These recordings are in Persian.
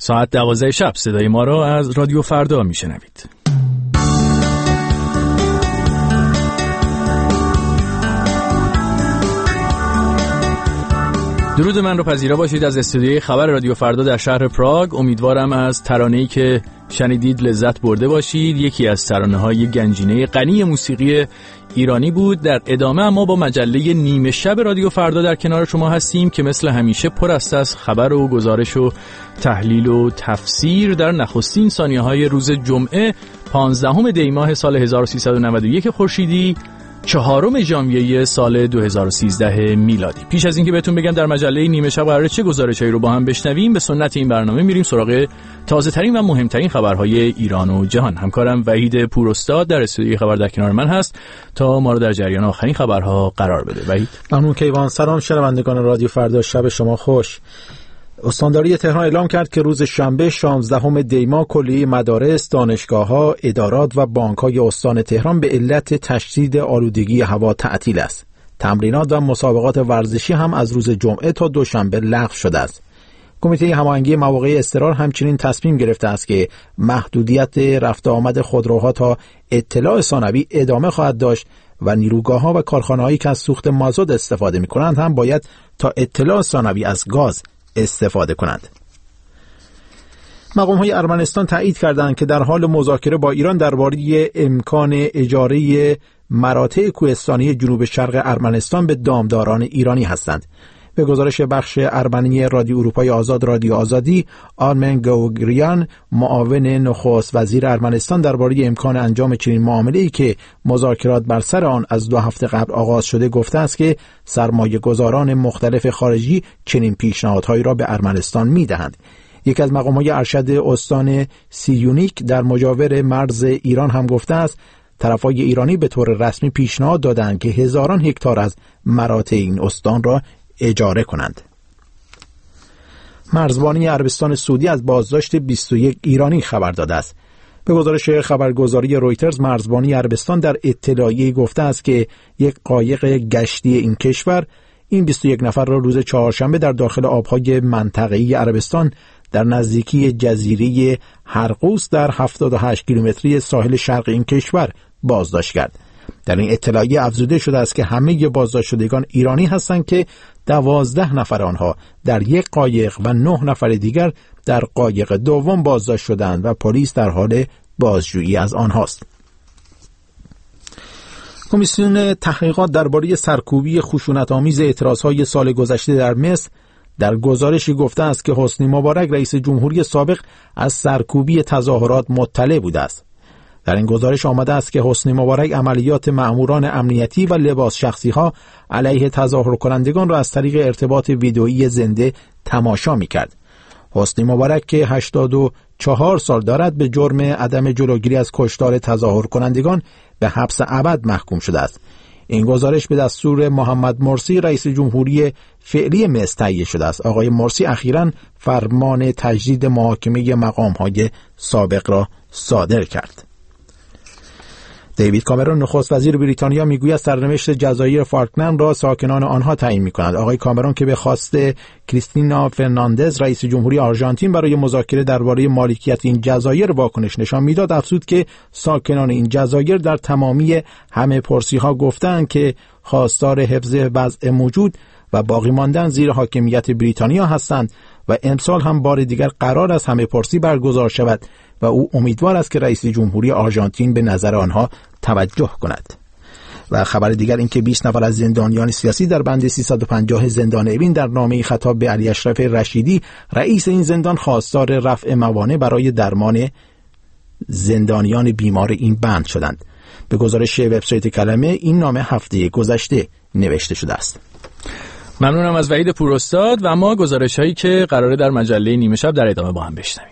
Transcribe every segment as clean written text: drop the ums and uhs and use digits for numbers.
ساعت 12 شب صدای ما را از رادیو فردا میشنوید. درود من رو پذیرا باشید از استودیوی خبر رادیو فردا در شهر پراگ. امیدوارم از ترانه‌ای که شنیدید لذت برده باشید. یکی از ترانه‌های گنجینه غنی موسیقی ایرانی بود. در ادامه ما با مجله نیمه شب رادیو فردا در کنار شما هستیم که مثل همیشه پر است از خبر و گزارش و تحلیل و تفسیر در نخستین ثانیه‌های روز جمعه 15 دی ماه سال 1391 خورشیدی 4 ژانویه سال 2013 میلادی. پیش از اینکه بهتون بگم در مجله نیمه شب قراره چه گزارشایی رو با هم بشنویم، به سنت این برنامه میریم سراغ تازه ترین و مهمترین خبرهای ایران و جهان. همکارم وحید پوراستاد در استودیوی خبر در کنار من هست تا ما رو در جریان آخرین خبرها قرار بده. وحید. ممنون کیوان. سلام شنوندگان رادیو فردا، شب شما خوش. استانداری تهران اعلام کرد که روز شنبه 16 دی ماه کلیه مدارس، دانشگاه‌ها، ادارات و بانک‌های استان تهران به علت تشدید آلودگی هوا تعطیل است. تمرینات و مسابقات ورزشی هم از روز جمعه تا دوشنبه لغو شده است. کمیته هماهنگی مواقع اضطرار همچنین تصمیم گرفته است که محدودیت رفت آمد خودروها تا اطلاع ثانوی ادامه خواهد داشت و نیروگاه‌ها و کارخانه‌هایی که از سوخت مازوت استفاده می‌کنند هم باید تا اطلاع ثانوی از گاز استفاده کنند. مقام‌های ارمنستان تایید کردند که در حال مذاکره با ایران درباره امکان اجاره مراتع کوهستانی جنوب شرق ارمنستان به دامداران ایرانی هستند. به گزارش بخش ارمنی رادیو اروپای آزاد رادیو آزادی، آرمن گوگریان، معاون نخست وزیر ارمنستان درباره امکان انجام چنین معامله‌ای که مذاکرات بر سر آن از 2 هفته قبل آغاز شده گفته است که سرمایه‌گذاران مختلف خارجی چنین پیشنهادهایی را به ارمنستان می‌دهند. یکی از مقام‌های ارشد استان سیونیک در مجاور مرز ایران هم گفته است طرفای ایرانی به طور رسمی پیشنهاد دادند که هزاران هکتار از مراتع این استان را اجاره کنند. مرزبانی عربستان سعودی از بازداشت 21 ایرانی خبر داده است. به گزارش خبرگزاری رویترز، مرزبانی عربستان در اطلاعیه گفته است که یک قایق گشتی این کشور این 21 نفر را روز چهارشنبه در داخل آبهای منطقه‌ای عربستان در نزدیکی جزیره هرقوس در 78 کیلومتری ساحل شرق این کشور بازداشت کرد. در این اطلاعیه افزوده شده است که همه بازداشت شدگان ایرانی هستند که 12 نفر آنها در یک قایق و 9 نفر دیگر در قایق دوم بازداشت شدند و پلیس در حال بازجویی از آنهاست. کمیسیون تحقیقات درباره سرکوبی خشونت‌آمیز اعتراضهای سال گذشته در مصر در گزارشی گفته است که حسنی مبارک رئیس جمهوری سابق از سرکوبی تظاهرات مطلع بوده است. در این گزارش آمده است که حسنی مبارک عملیات مأموران امنیتی و لباس شخصی ها علیه تظاهر کنندگان را از طریق ارتباط ویدئویی زنده تماشا می‌کرد. حسنی مبارک که 84 سال دارد به جرم عدم جلوگیری از کشتار تظاهر کنندگان به حبس ابد محکوم شده است. این گزارش به دستور محمد مرسی رئیس جمهوری فعلی مصر تهیه شده است. آقای مرسی اخیراً فرمان تجدید محاکمه مقام‌های سابق را صادر کرد. دیوید کامرون نخست وزیر بریتانیا میگوید سرنوشت جزایر فالکلند را ساکنان آنها تعیین می‌کند. آقای کامرون که به خواست کریستینا فرناندز رئیس جمهوری آرژانتین برای مذاکره درباره مالکیت این جزایر واکنش نشان میداد، افزود که ساکنان این جزایر در تمامی همه پرسی‌ها گفتند که خواستار حفظ وضع موجود و باقی ماندن زیر حاکمیت بریتانیا هستند و امسال هم بار دیگر قرار است همه پرسی برگزار شود و او امیدوار است که رئیس جمهوری آرژانتین به نظر آنها توجه کند. و خبر دیگر این که 20 نفر از زندانیان سیاسی در بند 350 زندان اوین در نامه‌ای خطاب به علی اشرف رشیدی رئیس این زندان خواستار رفع موانع برای درمان زندانیان بیمار این بند شدند. به گزارش وبسایت کلمه این نامه هفته گذشته نوشته شده است. ممنونم از وحید پوراستاد و اما گزارش‌هایی که قراره در مجله نیمه شب در ادامه با هم بشنویم.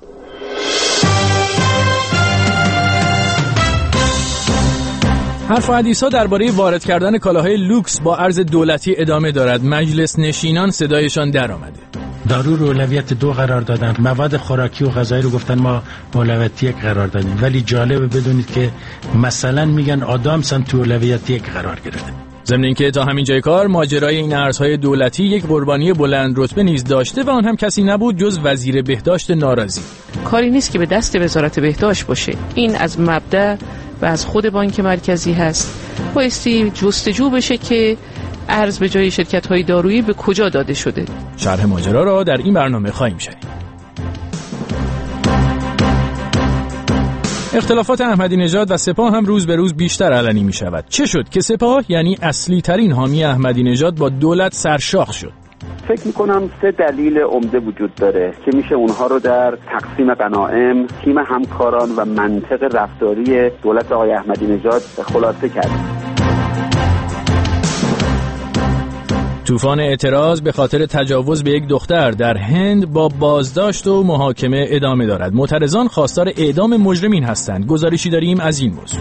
حرف و حدیث‌ها درباره وارد کردن کالاهای لوکس با ارز دولتی ادامه دارد. مجلس نشینان صدایشان در آمده. دارو رو اولویت 2 قرار دادن، مواد خوراکی و غذایی رو گفتن ما اولویت 1 قرار دادیم، ولی جالبه بدونید که مثلا میگن آدامس هم تو اولویت 1 قرار گرفته. ضمن اینکه تا همین جای کار ماجرای این ارزهای دولتی یک قربانی بلند رتبه نیز داشته و آن هم کسی نبود جز وزیر بهداشت ناراضی. کاری نیست که به دست وزارت بهداشت باشه، این از مبدأ و از خود بانک مرکزی هست. بایستی جستجو بشه که ارز به جای شرکت‌های دارویی به کجا داده شده. شرح ماجرا را در این برنامه خواهیم شنید. اختلافات احمدی نژاد و سپاه هم روز به روز بیشتر علنی می شود. چه شد که سپاه یعنی اصلی ترین حامی احمدی نژاد با دولت سرشاخ شد؟ فکر میکنم 3 دلیل عمده وجود داره که میشه اونها رو در تقسیم غنایم، تیم همکاران و منطق رفتاری دولت آقای احمدی نژاد خلاصه کرد. طوفان اعتراض به خاطر تجاوز به یک دختر در هند با بازداشت و محاکمه ادامه دارد. معترضان خواستار اعدام مجرمین هستند. گزارشی داریم از این موضوع.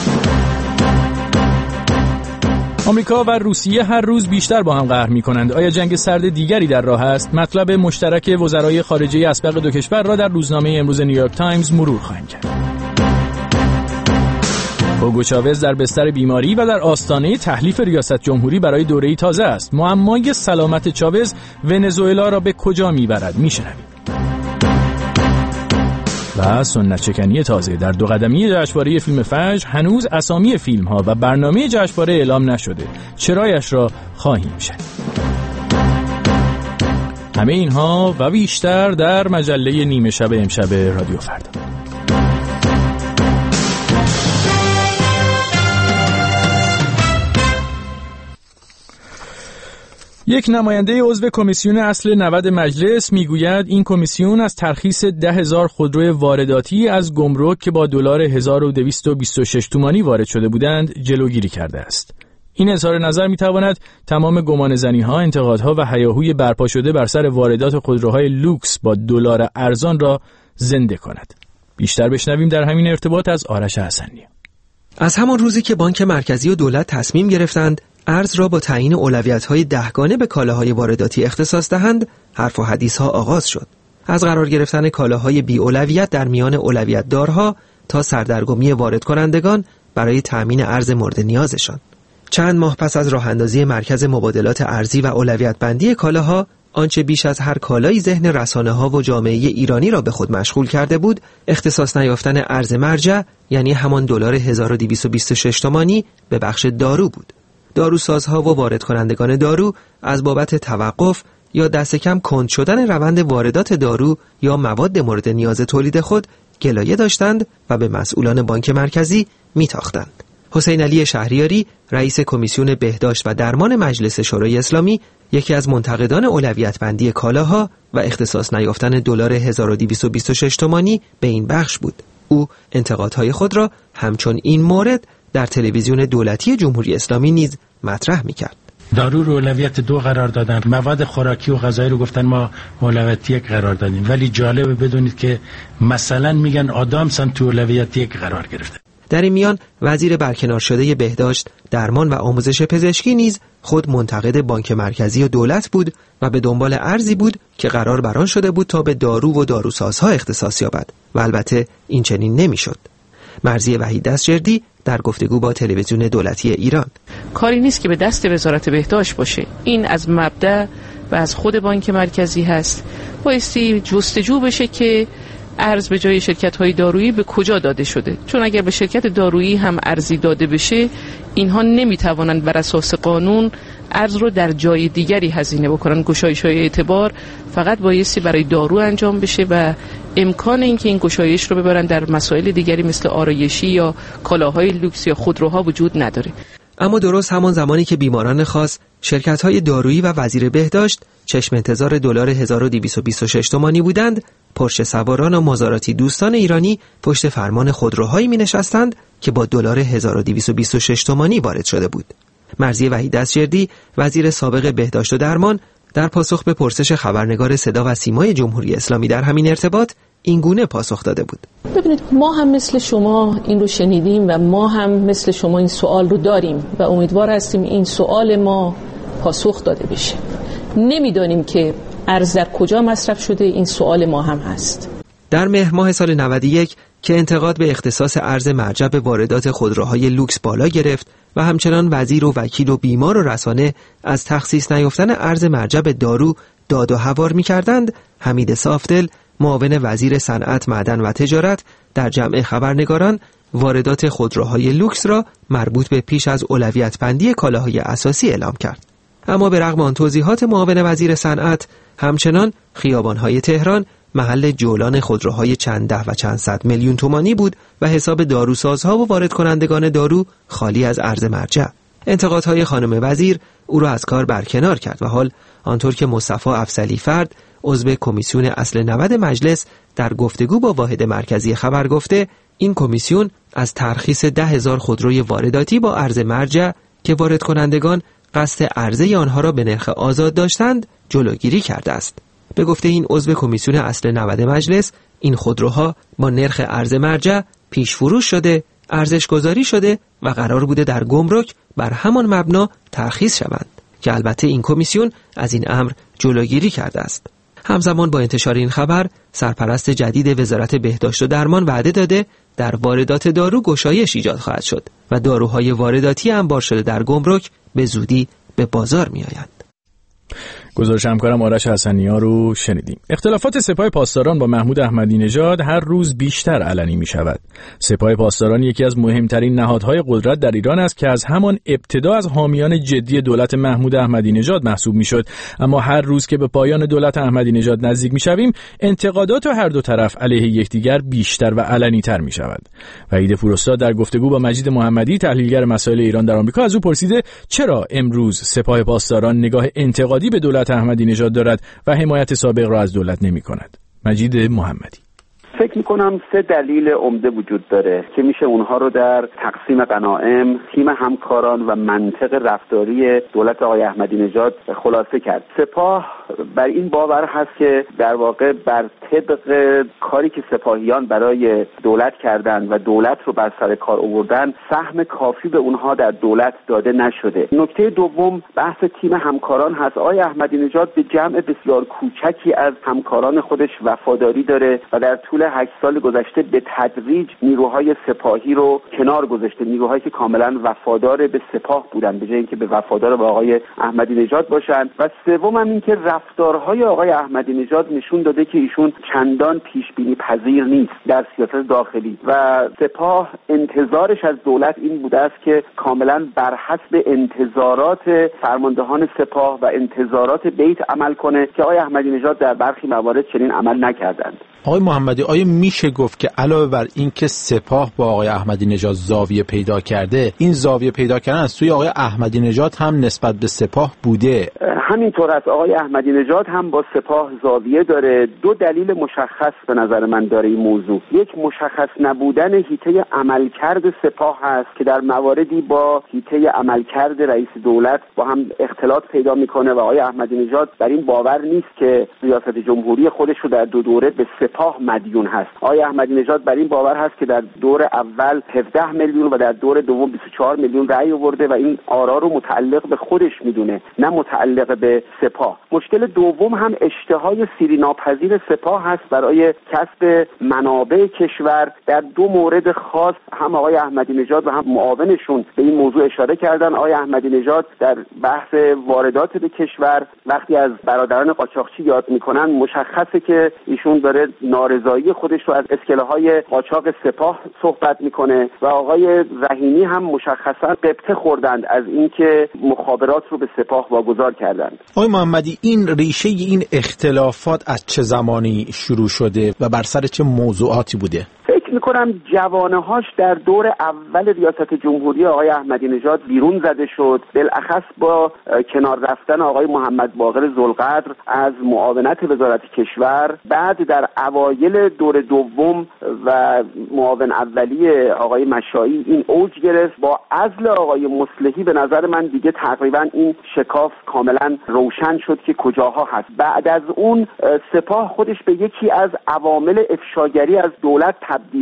آمریکا و روسیه هر روز بیشتر با هم قهر می‌کنند. آیا جنگ سرد دیگری در راه است؟ مطلب مشترک وزرای خارجه اسبق دو کشور را در روزنامه امروز نیویورک تایمز مرور خواهیم کرد. هوگو چاوز در بستر بیماری و در آستانه تحلیف ریاست جمهوری برای دوره‌ای تازه است. معمای سلامت چاوز ونزوئلا را به کجا میبرد؟ میشنویم. و سنت چکنی تازه در 2 قدمی جشنواره فیلم فجر هنوز اسامی فیلم‌ها و برنامه جشنواره اعلام نشده. چرایش را خواهیم شنید. همه اینها و بیشتر در مجله نیمه شب امشب رادیو فردا. یک نماینده عضو کمیسیون اصل 90 مجلس میگوید این کمیسیون از ترخیص 10,000 خودرو وارداتی از گمرک که با دلار 1226 تومانی وارد شده بودند جلوگیری کرده است. این اظهار نظر میتواند تمام گمانه‌زنی‌ها، انتقادها و هیاهوی برپا شده بر سر واردات خودروهای لوکس با دلار ارزان را زنده کند. بیشتر بشنویم در همین ارتباط از آرش حسنی. از همان روزی که بانک مرکزی و دولت تصمیم گرفتند ارز را با تعیین اولویت‌های 10 گانه به کالاهای وارداتی اختصاص دهند، حرف و حدیث‌ها آغاز شد. از قرار گرفتن کالاهای بی اولویت در میان اولویت دارها تا سردرگمی وارد کنندگان برای تأمین ارز مورد نیازشان. چند ماه پس از راه اندازی مرکز مبادلات ارزی و اولویت بندی کالاها، آنچه بیش از هر کالایی ذهن رسانه‌ها و جامعه ایرانی را به خود مشغول کرده بود، اختصاص نیافتن ارز مرجع یعنی همان دلار 1226 تومانی به بخش دارو بود. داروسازها و وارد کنندگان دارو از بابت توقف یا دست کم کند شدن روند واردات دارو یا مواد مورد نیاز تولید خود گلایه داشتند و به مسئولان بانک مرکزی میتاختند. حسین علی شهریاری، رئیس کمیسیون بهداشت و درمان مجلس شورای اسلامی، یکی از منتقدان اولویت بندی کالاها و اختصاص نیافتن دلار 1226 تومانی به این بخش بود. او انتقادهای خود را همچون این مورد در تلویزیون دولتی جمهوری اسلامی نیز مطرح می‌کرد. دارو رو اولویت 2 قرار دادن، مواد خوراکی و غذایی رو گفتن ما اولویت 1 قرار دادیم، ولی جالبه بدونید که مثلا میگن آدامس هم تو اولویت 1 قرار گرفته. در این میان وزیر برکنار شده بهداشت، درمان و آموزش پزشکی نیز خود منتقد بانک مرکزی و دولت بود و به دنبال ارزی بود که قرار بران شده بود تا به دارو و داروسازها اختصاص یابد و البته این چنین نمیشد. مرضیه وحید دستجردی در گفتگو با تلویزیون دولتی ایران: کاری نیست که به دست وزارت بهداشت باشه، این از مبدأ و از خود بانک مرکزی هست. بایستی جستجو بشه که ارز به جای شرکت‌های دارویی به کجا داده شده، چون اگر به شرکت دارویی هم ارزی داده بشه اینها نمیتوانند بر اساس قانون ارز رو در جای دیگری هزینه بکنن. گشایش‌های اعتبار فقط بایستی برای دارو انجام بشه و امکان اینکه این گشایش رو ببرن در مسائل دیگری مثل آرایشی یا کالاهای لوکس یا خودروها وجود نداره. اما درست همان زمانی که بیماران خاص، شرکت‌های دارویی و وزیر بهداشت چشم انتظار دلار 1226 تومانی بودند، پرشه سواران و مزاراتی دوستان ایرانی پشت فرمان خودروهایی می‌نشستند که با دلار 1226 تومانی وارد شده بود. مرضیه وحید دستجردی، وزیر سابق بهداشت و درمان، در پاسخ به پرسش خبرنگار صدا و سیمای جمهوری اسلامی در همین ارتباط این گونه پاسخ داده بود: ببینید، ما هم مثل شما این رو شنیدیم و ما هم مثل شما این سوال رو داریم و امیدوار هستیم این سوال ما پاسخ داده بشه. نمیدانیم که ارز در کجا مصرف شده، این سوال ما هم هست. در مهر ماه سال 91 که انتقاد به اختصاص ارز مرجع به واردات خودروهای لوکس بالا گرفت و همچنان وزیر و وکیل و بیمار و رسانه از تخصیص نیافتن ارز مرجع به دارو داد و هوار می‌کردند، حمید صافدل معاون وزیر صنعت، معدن و تجارت در جمع خبرنگاران واردات خودروهای لوکس را مربوط به پیش از اولویت بندی کالاهای اساسی اعلام کرد. اما به رغم آن توضیحات معاون وزیر صنعت، همچنان خیابان‌های تهران محل جولان خودروهای چند ده و چند صد میلیون تومانی بود و حساب داروسازها و وارد کنندگان دارو خالی از ارز مرجع. انتقادهای خانم وزیر او را از کار برکنار کرد و حال آنطور که مصطفی افضلی فرد عضو کمیسیون اصل 90 مجلس در گفتگو با واحد مرکزی خبر گفته، این کمیسیون از ترخیص 10,000 خودروی وارداتی با ارز مرجع که وارد کنندگان قصد عرضه آنها را به نرخ آزاد داشتند جلوگیری کرده است. به گفته این عضو کمیسیون اصل 90 مجلس، این خودروها با نرخ ارز مرجع پیش فروش شده، ارزش گذاری شده و قرار بوده در گمرک بر همان مبنا ترخیص شوند که البته این کمیسیون از این امر جلوگیری کرده است. همزمان با انتشار این خبر، سرپرست جدید وزارت بهداشت و درمان وعده داده در واردات دارو گشایش ایجاد خواهد شد و داروهای وارداتی انبار شده در گمرک به زودی به بازار می آیند. گزارش همکارم آرش حسنی‌ها رو شنیدیم. اختلافات سپاه پاسداران با محمود احمدی نژاد هر روز بیشتر علنی می شود. سپاه پاسداران یکی از مهمترین نهادهای قدرت در ایران است که از همان ابتدا از حامیان جدی دولت محمود احمدی نژاد محسوب می شد. اما هر روز که به پایان دولت احمدی نژاد نزدیک می شویم، انتقادات هر دو طرف علیه یکدیگر بیشتر و علنی تر می شود. وحید پوراستاد در گفتگو با مجید محمدی، تحلیلگر مسائل ایران در آمریکا، از او پرسیده چرا امروز سپاه پاسداران نگاه انتقادی به دولت احمدی نژاد دارد و حمایت سابق را از دولت نمی کند. مجید محمدی: فکر میکنم 3 دلیل عمده وجود داره که میشه اونها رو در تقسیم غنایم، تیم همکاران و منطق رفتاری دولت آقای احمدی نژاد خلاصه کرد. سپاه بر این باور هست که در واقع بر طبق کاری که سپاهیان برای دولت کردن و دولت رو بر سر کار آوردن، سهم کافی به اونها در دولت داده نشده. نکته دوم بحث تیم همکاران هست. آقای احمدی نژاد به جمع بسیار کوچکی از همکاران خودش وفاداری داره و در طول 8 سال گذشته به تدریج نیروهای سپاهی رو کنار گذاشته، نیروهایی که کاملا وفادار به سپاه بودن به جای اینکه به وفادار به آقای احمدی نژاد باشن. و سوم هم این که رفتارهای آقای احمدی نژاد نشون داده که ایشون چندان پیش بینی پذیر نیست در سیاست داخلی و سپاه انتظارش از دولت این بوده است که کاملا بر حسب انتظارات فرماندهان سپاه و انتظارات بیت عمل کنه که آقای احمدی نژاد در برخی موارد چنین عمل نکردند. آقای محمدی، آیا میشه گفت که علاوه بر این که سپاه با آقای احمدی نژاد زاویه پیدا کرده، این زاویه پیدا کردن از سوی آقای احمدی نژاد هم نسبت به سپاه بوده؟ همینطور است. آقای احمدی نژاد هم با سپاه زاویه داره. 2 دلیل مشخص به نظر من داره این موضوع. یک، مشخص نبودن حیطه عملکرد سپاه هست که در مواردی با حیطه عملکرد رئیس دولت با هم اختلاط پیدا میکنه و آقای احمدی نژاد بر این باور نیست که ریاست جمهوری خودش رو در 2 دوره به سپاه مدیون هست. آقای احمدی نژاد بر این باور هست که در دور اول 17 میلیون و در دور دوم 24 میلیون رأی آورده و این آرا رو متعلق به خودش میدونه، نه متعلق به سپاه. مشکل دوم هم اشتهای سیری ناپذیر سپاه هست برای کسب منابع کشور. در 2 مورد خاص هم آقای احمدی نژاد و هم معاونشون به این موضوع اشاره کردن. آقای احمدی نژاد در بحث واردات به کشور وقتی از برادران قاچاقچی یاد میکنن، مشخصه که ایشون داره نارضایی خودش رو از اسکله‌های قاچاق سپاه صحبت میکنه و آقای رحیمی هم مشخصا قبطه خوردند از اینکه مخابرات رو به سپاه واگذار کردند. آقای محمدی، این ریشه این اختلافات از چه زمانی شروع شده و بر سر چه موضوعاتی بوده؟ فکر میکنم جوانه‌هاش در دور اول ریاست جمهوری آقای احمدی نژاد بیرون زده شد، بالاخص با کنار رفتن آقای محمد باقر ذوالقدر از معاونت وزارت کشور. بعد در اوایل دور دوم و معاون اولی آقای مشایی این اوج گرفت. با عزل آقای مصلحی به نظر من دیگه تقریبا این شکاف کاملا روشن شد که کجاها هست. بعد از اون سپاه خودش به یکی از عوامل افشاگری از دولت تبدیل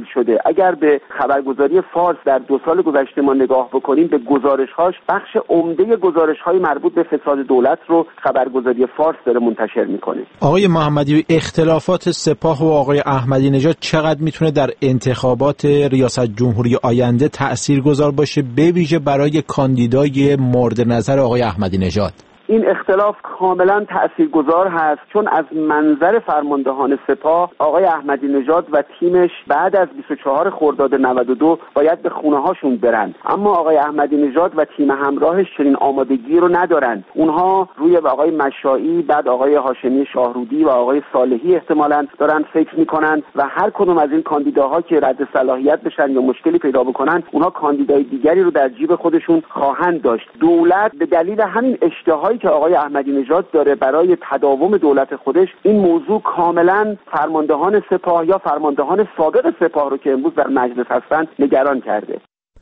تبدیل شده. اگر به خبرگزاری فارس در 2 سال گذشته ما نگاه بکنیم، به گزارش‌هاش، بخش عمده گزارش‌های مربوط به فساد دولت رو خبرگزاری فارس داره منتشر می‌کنه. آقای محمدی، اختلافات سپاه و آقای احمدی نژاد چقدر میتونه در انتخابات ریاست جمهوری آینده تاثیرگذار باشه، به ویژه برای کاندیدای مورد نظر آقای احمدی نژاد؟ این اختلاف کاملا تأثیرگذار هست، چون از منظر فرماندهان سپاه آقای احمدی نژاد و تیمش بعد از 24 خرداد 92 باید به خونه هاشون برن، اما آقای احمدی نژاد و تیم همراهش چنین آمادگی رو ندارن. اونها روی آقای مشائی، بعد آقای هاشمی شاهرودی و آقای صالحی احتمالاً دارن فکر میکنن و هر کدوم از این کاندیداها که رد صلاحیت بشن یا مشکلی پیدا بکنن، اونها کاندیدای دیگری رو در جیب خودشون خواهند داشت. دولت به دلیل همین اشتهایی که آقای احمدی نژاد داره برای تداوم دولت خودش، این موضوع کاملا فرماندهان سپاه یا فرماندهان سابق سپاه رو که امروز در مجلس هستند نگران کرده.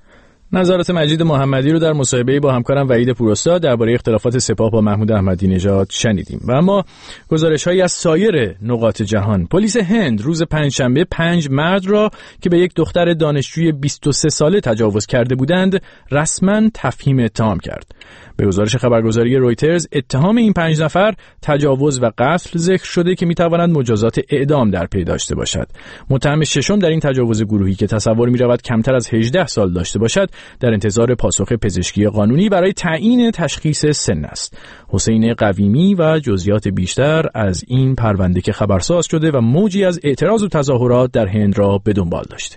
نظرات مجید محمدی رو در مصاحبه‌ای با همکارم وحید پوراستاد درباره اختلافات سپاه با محمود احمدی نژاد شنیدیم. و اما گزارش‌هایی از سایر نقاط جهان. پلیس هند روز پنجشنبه 5 مرد را که به یک دختر دانشجوی 23 ساله تجاوز کرده بودند رسما تفهیم اتهام کرد. به گزارش خبرگزاری رویترز، اتهام این 5 نفر تجاوز و قتل ذکر شده که میتواند مجازات اعدام در پی داشته باشد. متهم ششم در این تجاوز گروهی که تصور می‌رود کمتر از 18 سال داشته باشد، در انتظار پاسخ پزشکی قانونی برای تعیین تشخیص سن است. حسین قویمی و جزئیات بیشتر از این پرونده که خبرساز شده و موجی از اعتراض و تظاهرات در هند را به دنبال داشته.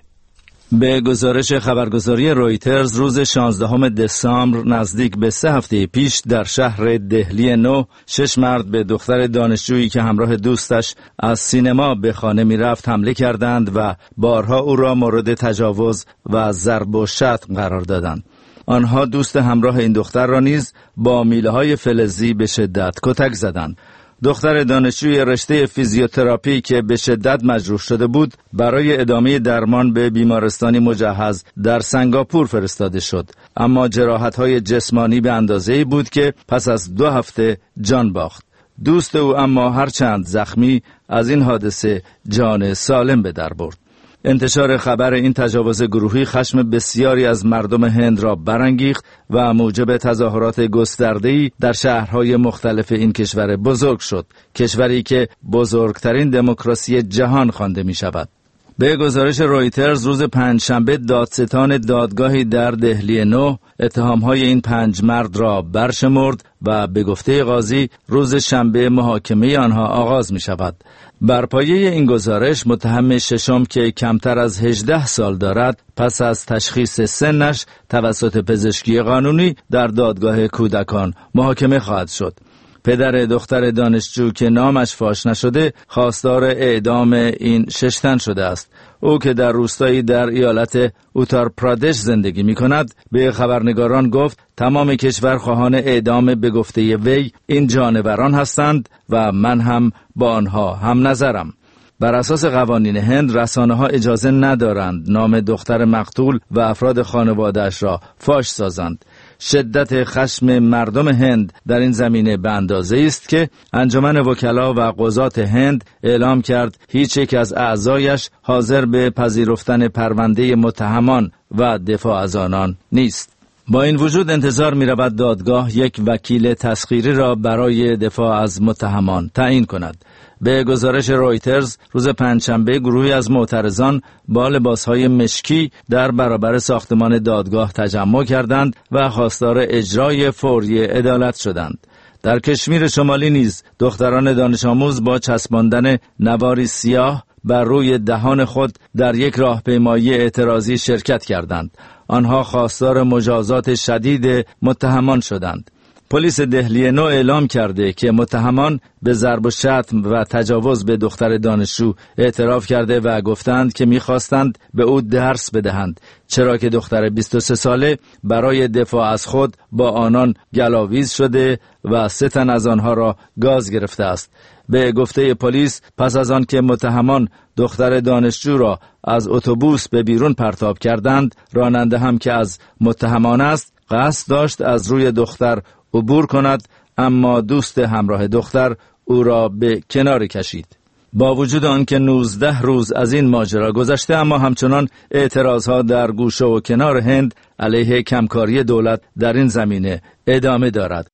به گزارش خبرگزاری رویترز، روز 16 دسامبر نزدیک به 3 هفته پیش در شهر دهلی نو 6 مرد به دختر دانشجویی که همراه دوستش از سینما به خانه می رفت حمله کردند و بارها او را مورد تجاوز و ضرب و شتم قرار دادند. آنها دوست همراه این دختر را نیز با میله‌های فلزی به شدت کتک زدند. دختر دانشجوی رشته فیزیوتراپی که به شدت مجروح شده بود برای ادامه درمان به بیمارستانی مجهز در سنگاپور فرستاده شد، اما جراحت‌های جسمانی به اندازه‌ای بود که پس از 2 هفته جان باخت. دوست او اما هرچند زخمی از این حادثه جان سالم به در برد. انتشار خبر این تجاوز گروهی خشم بسیاری از مردم هند را برانگیخت و موجب تظاهرات گسترده‌ای در شهرهای مختلف این کشور بزرگ شد، کشوری که بزرگترین دموکراسی جهان خوانده می شود. به گزارش رویترز، روز پنجشنبه دادستان دادگاهی در دهلی نو اتهام‌های این 5 مرد را برشمرد و به گفته قاضی روز شنبه محاکمه آنها آغاز می شود. بر پایه این گزارش، متهم ششم که کمتر از 18 سال دارد پس از تشخیص سنش توسط پزشکی قانونی در دادگاه کودکان محاکمه خواهد شد. پدر دختر دانشجو که نامش فاش نشده خواستار اعدام این 6 تن شده است. او که در روستایی در ایالت اوتار پرادش زندگی می کند به خبرنگاران گفت تمام کشور خواهان اعدام به گفته وی این جانوران هستند و من هم با آنها هم نظرم. بر اساس قوانین هند رسانه‌ها اجازه ندارند نام دختر مقتول و افراد خانواده‌اش را فاش سازند. شدت خشم مردم هند در این زمینه به اندازه است که انجمن وکلا و قضات هند اعلام کرد هیچ یک از اعضایش حاضر به پذیرفتن پرونده متهمان و دفاع از آنان نیست. با این وجود انتظار می رود دادگاه یک وکیل تسخیری را برای دفاع از متهمان تعیین کند. به گزارش رویترز، روز پنجشنبه گروهی از معترضان با لباسهای مشکی در برابر ساختمان دادگاه تجمع کردند و خواستار اجرای فوری عدالت شدند. در کشمیر شمالی نیز دختران دانش آموز با چسباندن نواری سیاه بر روی دهان خود در یک راهپیمایی اعتراضی شرکت کردند. آنها خواستار مجازات شدید متهمان شدند. پلیس دهلی نو اعلام کرده که متهمان به ضرب و شتم و تجاوز به دختر دانشجو اعتراف کرده و گفتند که می‌خواستند به او درس بدهند، چرا که دختر 23 ساله برای دفاع از خود با آنان گلاویز شده و 3 تن از آنها را گاز گرفته است. به گفته پلیس پس از آن که متهمان دختر دانشجو را از اتوبوس به بیرون پرتاب کردند، راننده هم که از متهمان است قصد داشت از روی دختر عبور کند، اما دوست همراه دختر او را به کنار کشید. با وجود آنکه 19 روز از این ماجرا گذشته، اما همچنان اعتراضها در گوشه و کنار هند علیه کمکاری دولت در این زمینه ادامه دارد.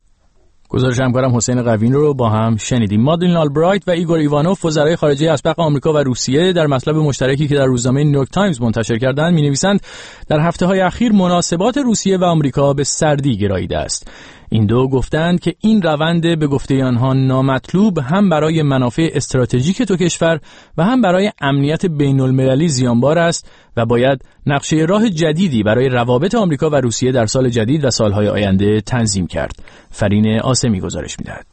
گزارش همکارم حسین قوین رو با هم شنیدیم. مادلین آلبرایت و ایگور ایوانوف وزرای خارجه اسبق آمریکا و روسیه در مطلب مشترکی که در روزنامه نیویورک تایمز منتشر کردند می‌نویسند در هفته‌های اخیر مناسبات روسیه و آمریکا به سردی گراییده است. این دو گفتند که این روند به گفته آنها نامطلوب هم برای منافع استراتژیک دو کشور و هم برای امنیت بین‌المللی زیانبار است و باید نقشه راه جدیدی برای روابط آمریکا و روسیه در سال جدید و سالهای آینده تنظیم کرد. فرین آسمی گزارش می‌دهد.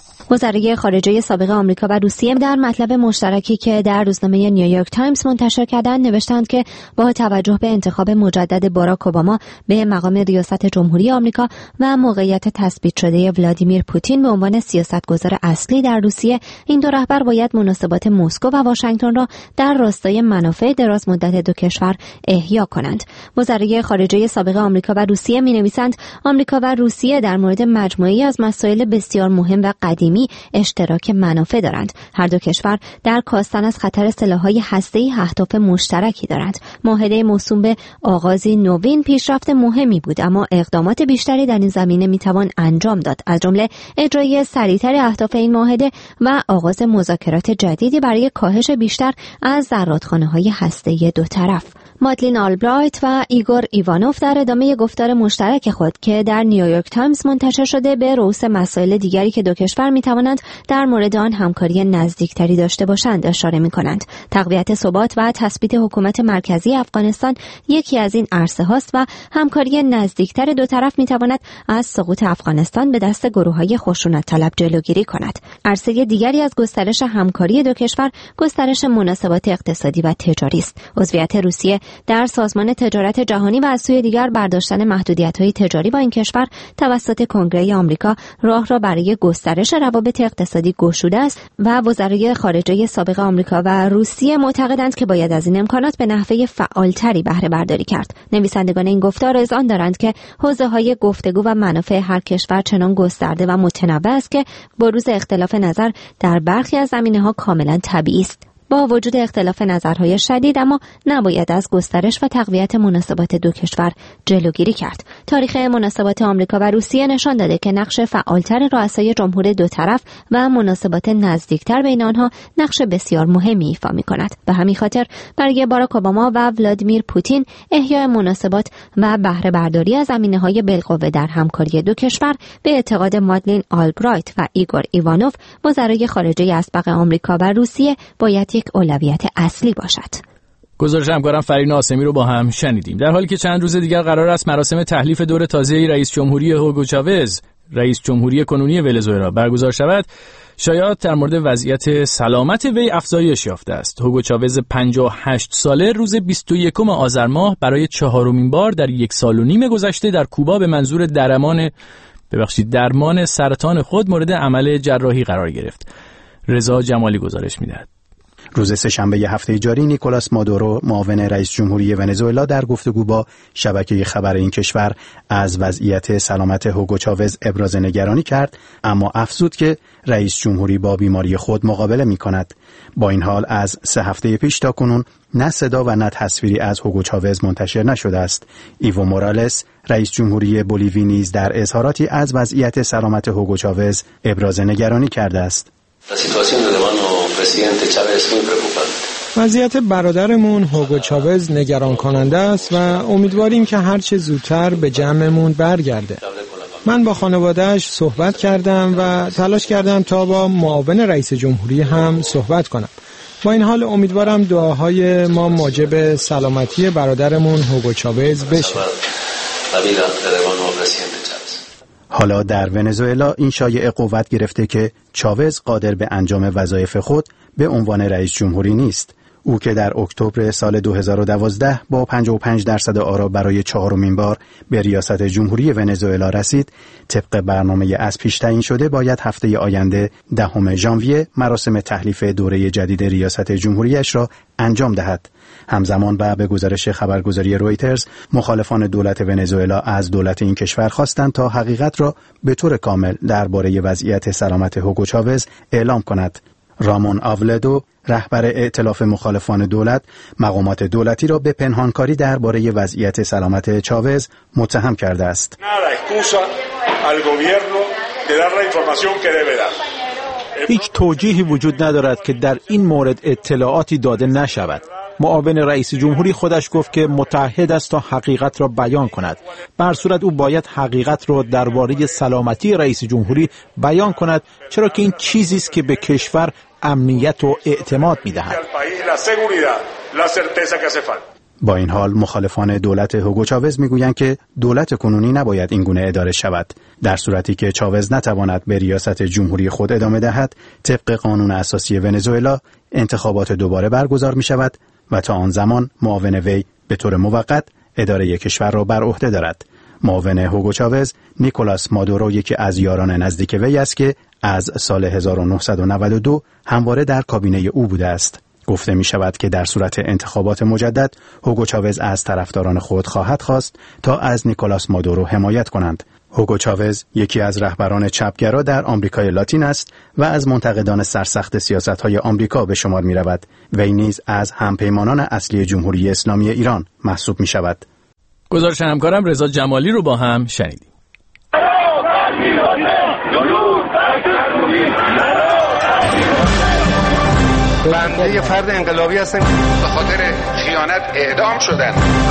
وزرای خارجه سابق آمریکا و روسیه در مطلب مشترکی که در روزنامه نیویورک تایمز منتشر کردند نوشتند که با توجه به انتخاب مجدد باراک اوباما به مقام ریاست جمهوری آمریکا و موقعیت تثبیت شده ولادیمیر پوتین به عنوان سیاستگزار اصلی در روسیه، این دو رهبر باید مناسبات مسکو و واشنگتن را در راستای منافع دراز مدت دو کشور احیا کنند. وزرای خارجه سابق آمریکا و روسیه می‌نویسند آمریکا و روسیه در مورد مجموعه‌ای از مسائل بسیار مهم و قدیمی اشتراک منافع دارند. هر دو کشور در کاستن از خطر سلاح‌های هسته‌ای اهداف مشترکی دارند. معاهده موسوم به آغازی نوین پیشرفت مهمی بود، اما اقدامات بیشتری در این زمینه میتوان انجام داد، از جمله اجرای سریعتر اهداف این معاهده و آغاز مذاکرات جدیدی برای کاهش بیشتر از زرادخانه‌های هسته‌ای دو طرف. مادلین آلبرایت و ایگور ایوانوف در ادامه گفتار مشترک خود که در نیویورک تایمز منتشر شده به رؤوس مسائل دیگری که دو کشور میتوانند در مورد آن همکاری نزدیکتری داشته باشند اشاره میکنند. تقویت ثبات و تثبیت حکومت مرکزی افغانستان یکی از این عرصه هاست و همکاری نزدیکتر دو طرف میتواند از سقوط افغانستان به دست گروه‌های خشونت طلب جلوگیری کند. عرصه دیگری از گسترش همکاری دو کشور گسترش مناسبات اقتصادی و تجاری است. عضویت روسیه در سازمان تجارت جهانی و از سوی دیگر برداشتن محدودیت‌های تجاری با این کشور توسط کنگره آمریکا راه را برای گسترش روابط اقتصادی گشوده است و وزرای خارجه سابق آمریکا و روسیه معتقدند که باید از این امکانات به نحوه فعالتری بهره برداری کرد. نویسندگان این گفتار اذعان دارند که حوزه‌های گفتگو و منافع هر کشور چنان گسترده و متنوع است که بروز اختلاف نظر در برخی از زمینه‌ها کاملا طبیعی است. با وجود اختلاف نظرهای شدید اما نباید از گسترش و تقویت مناسبات دو کشور جلوگیری کرد. تاریخ مناسبات آمریکا و روسیه نشان داده که نقش فعالتر رؤسای جمهور دو طرف و مناسبات نزدیکتر بین آنها نقش بسیار مهمی ایفا می‌کند. به همین خاطر برای باراک اوباما و ولادیمیر پوتین احیای مناسبات و بهره برداری از زمینه‌های بالقوه در همکاری دو کشور به اعتقاد مادلین آلبرایت و ایگور ایوانوف وزرای خارجه اسبق آمریکا و روسیه باید یک اولویت اصلی باشد. گزارش همکارم فرین آسمی رو با هم شنیدیم. در حالی که چند روز دیگر قرار است مراسم تحلیف دور تازه رئیس جمهوری هوگو چاوز، رئیس جمهوری کنونی ونزوئلا برگزار شود، شایعات در مورد وضعیت سلامت وی افزایش یافته است. هوگو چاوز 58 ساله روز 21 آذر ماه برای 4مین بار در 1.5 سال گذشته در کوبا به منظور درمان سرطان خود مورد عمل جراحی قرار گرفت. رضا جمالی گزارش می‌دهد. روز سه‌شنبه هفته جاری نیکولاس مادورو معاون رئیس جمهوری ونزوئلا در گفتگو با شبکه خبر این کشور از وضعیت سلامت هوگو چاوز ابراز نگرانی کرد، اما افزود که رئیس جمهوری با بیماری خود مقابله می‌کند. با این حال از 3 هفته پیش تا کنون نه صدا و نه تصویری از هوگو چاوز منتشر نشده است. ایو مورالس رئیس جمهوری بولیوی نیز در اظهاراتی از وضعیت سلامت هوگو چاوز ابراز نگرانی کرده است. وضعیت برادرمون هوگو چاوز نگران کننده است و امیدواریم که هرچه زودتر به جمعمون برگرده. من با خانواده‌اش صحبت کردم و تلاش کردم تا با معاون رئیس جمهوری هم صحبت کنم. با این حال امیدوارم دعاهای ما موجب سلامتی برادرمون هوگو چاوز بشه. حالا در ونزوئلا این شایعه قوت گرفته که چاوز قادر به انجام وظایف خود به عنوان رئیس جمهوری نیست. او که در اکتبر سال 2012 با 55% آرا برای 4مین بار به ریاست جمهوری ونزوئلا رسید، طبق برنامه از پیش تعیین شده باید هفته آینده 10 ژانویه مراسم تحلیف دوره جدید ریاست جمهوریش را انجام دهد. همزمان و به گزارش خبرگزاری رویترز، مخالفان دولت ونزوئلا از دولت این کشور خواستند تا حقیقت را به طور کامل درباره وضعیت سلامت هوگو چاوز اعلام کند. رامون آولدو، رهبر ائتلاف مخالفان دولت، مقامات دولتی را به پنهانکاری درباره وضعیت سلامت چاوز متهم کرده است. هیچ توجیهی وجود ندارد که در این مورد اطلاعاتی داده نشود. معاون رئیس جمهوری خودش گفت که متعهد است تا حقیقت را بیان کند. به هر صورت او باید حقیقت را درباره سلامتی رئیس جمهوری بیان کند، چرا که این چیزی است که به کشور امنیت و اعتماد می‌دهد. با این حال مخالفان دولت هوگو چاوز میگویند که دولت کنونی نباید این گونه اداره شود. در صورتی که چاوز نتواند به ریاست جمهوری خود ادامه دهد، طبق قانون اساسی ونزوئلا انتخابات دوباره برگزار می شود و تا آن زمان معاون وی به طور موقت اداره کشور را بر عهده دارد. معاون هوگو چاوز، نیکولاس مادورو، یکی از یاران نزدیک وی است که از سال 1992 همواره در کابینه او بوده است. گفته می شود که در صورت انتخابات مجدد هوگو چاوز از طرفداران خود خواهد خواست تا از نیکولاس مادورو حمایت کنند. هوگو چاوز یکی از رهبران چپگرا در آمریکای لاتین است و از منتقدان سرسخت سیاست‌های آمریکا به شمار می رود. وی نیز از همپیمانان اصلی جمهوری اسلامی ایران محسوب می شود. گزارش همکارم رضا جمالی رو با هم شنیدیم. بنده یه فرد انقلابی هستم، به خاطر خیانت اعدام شدن.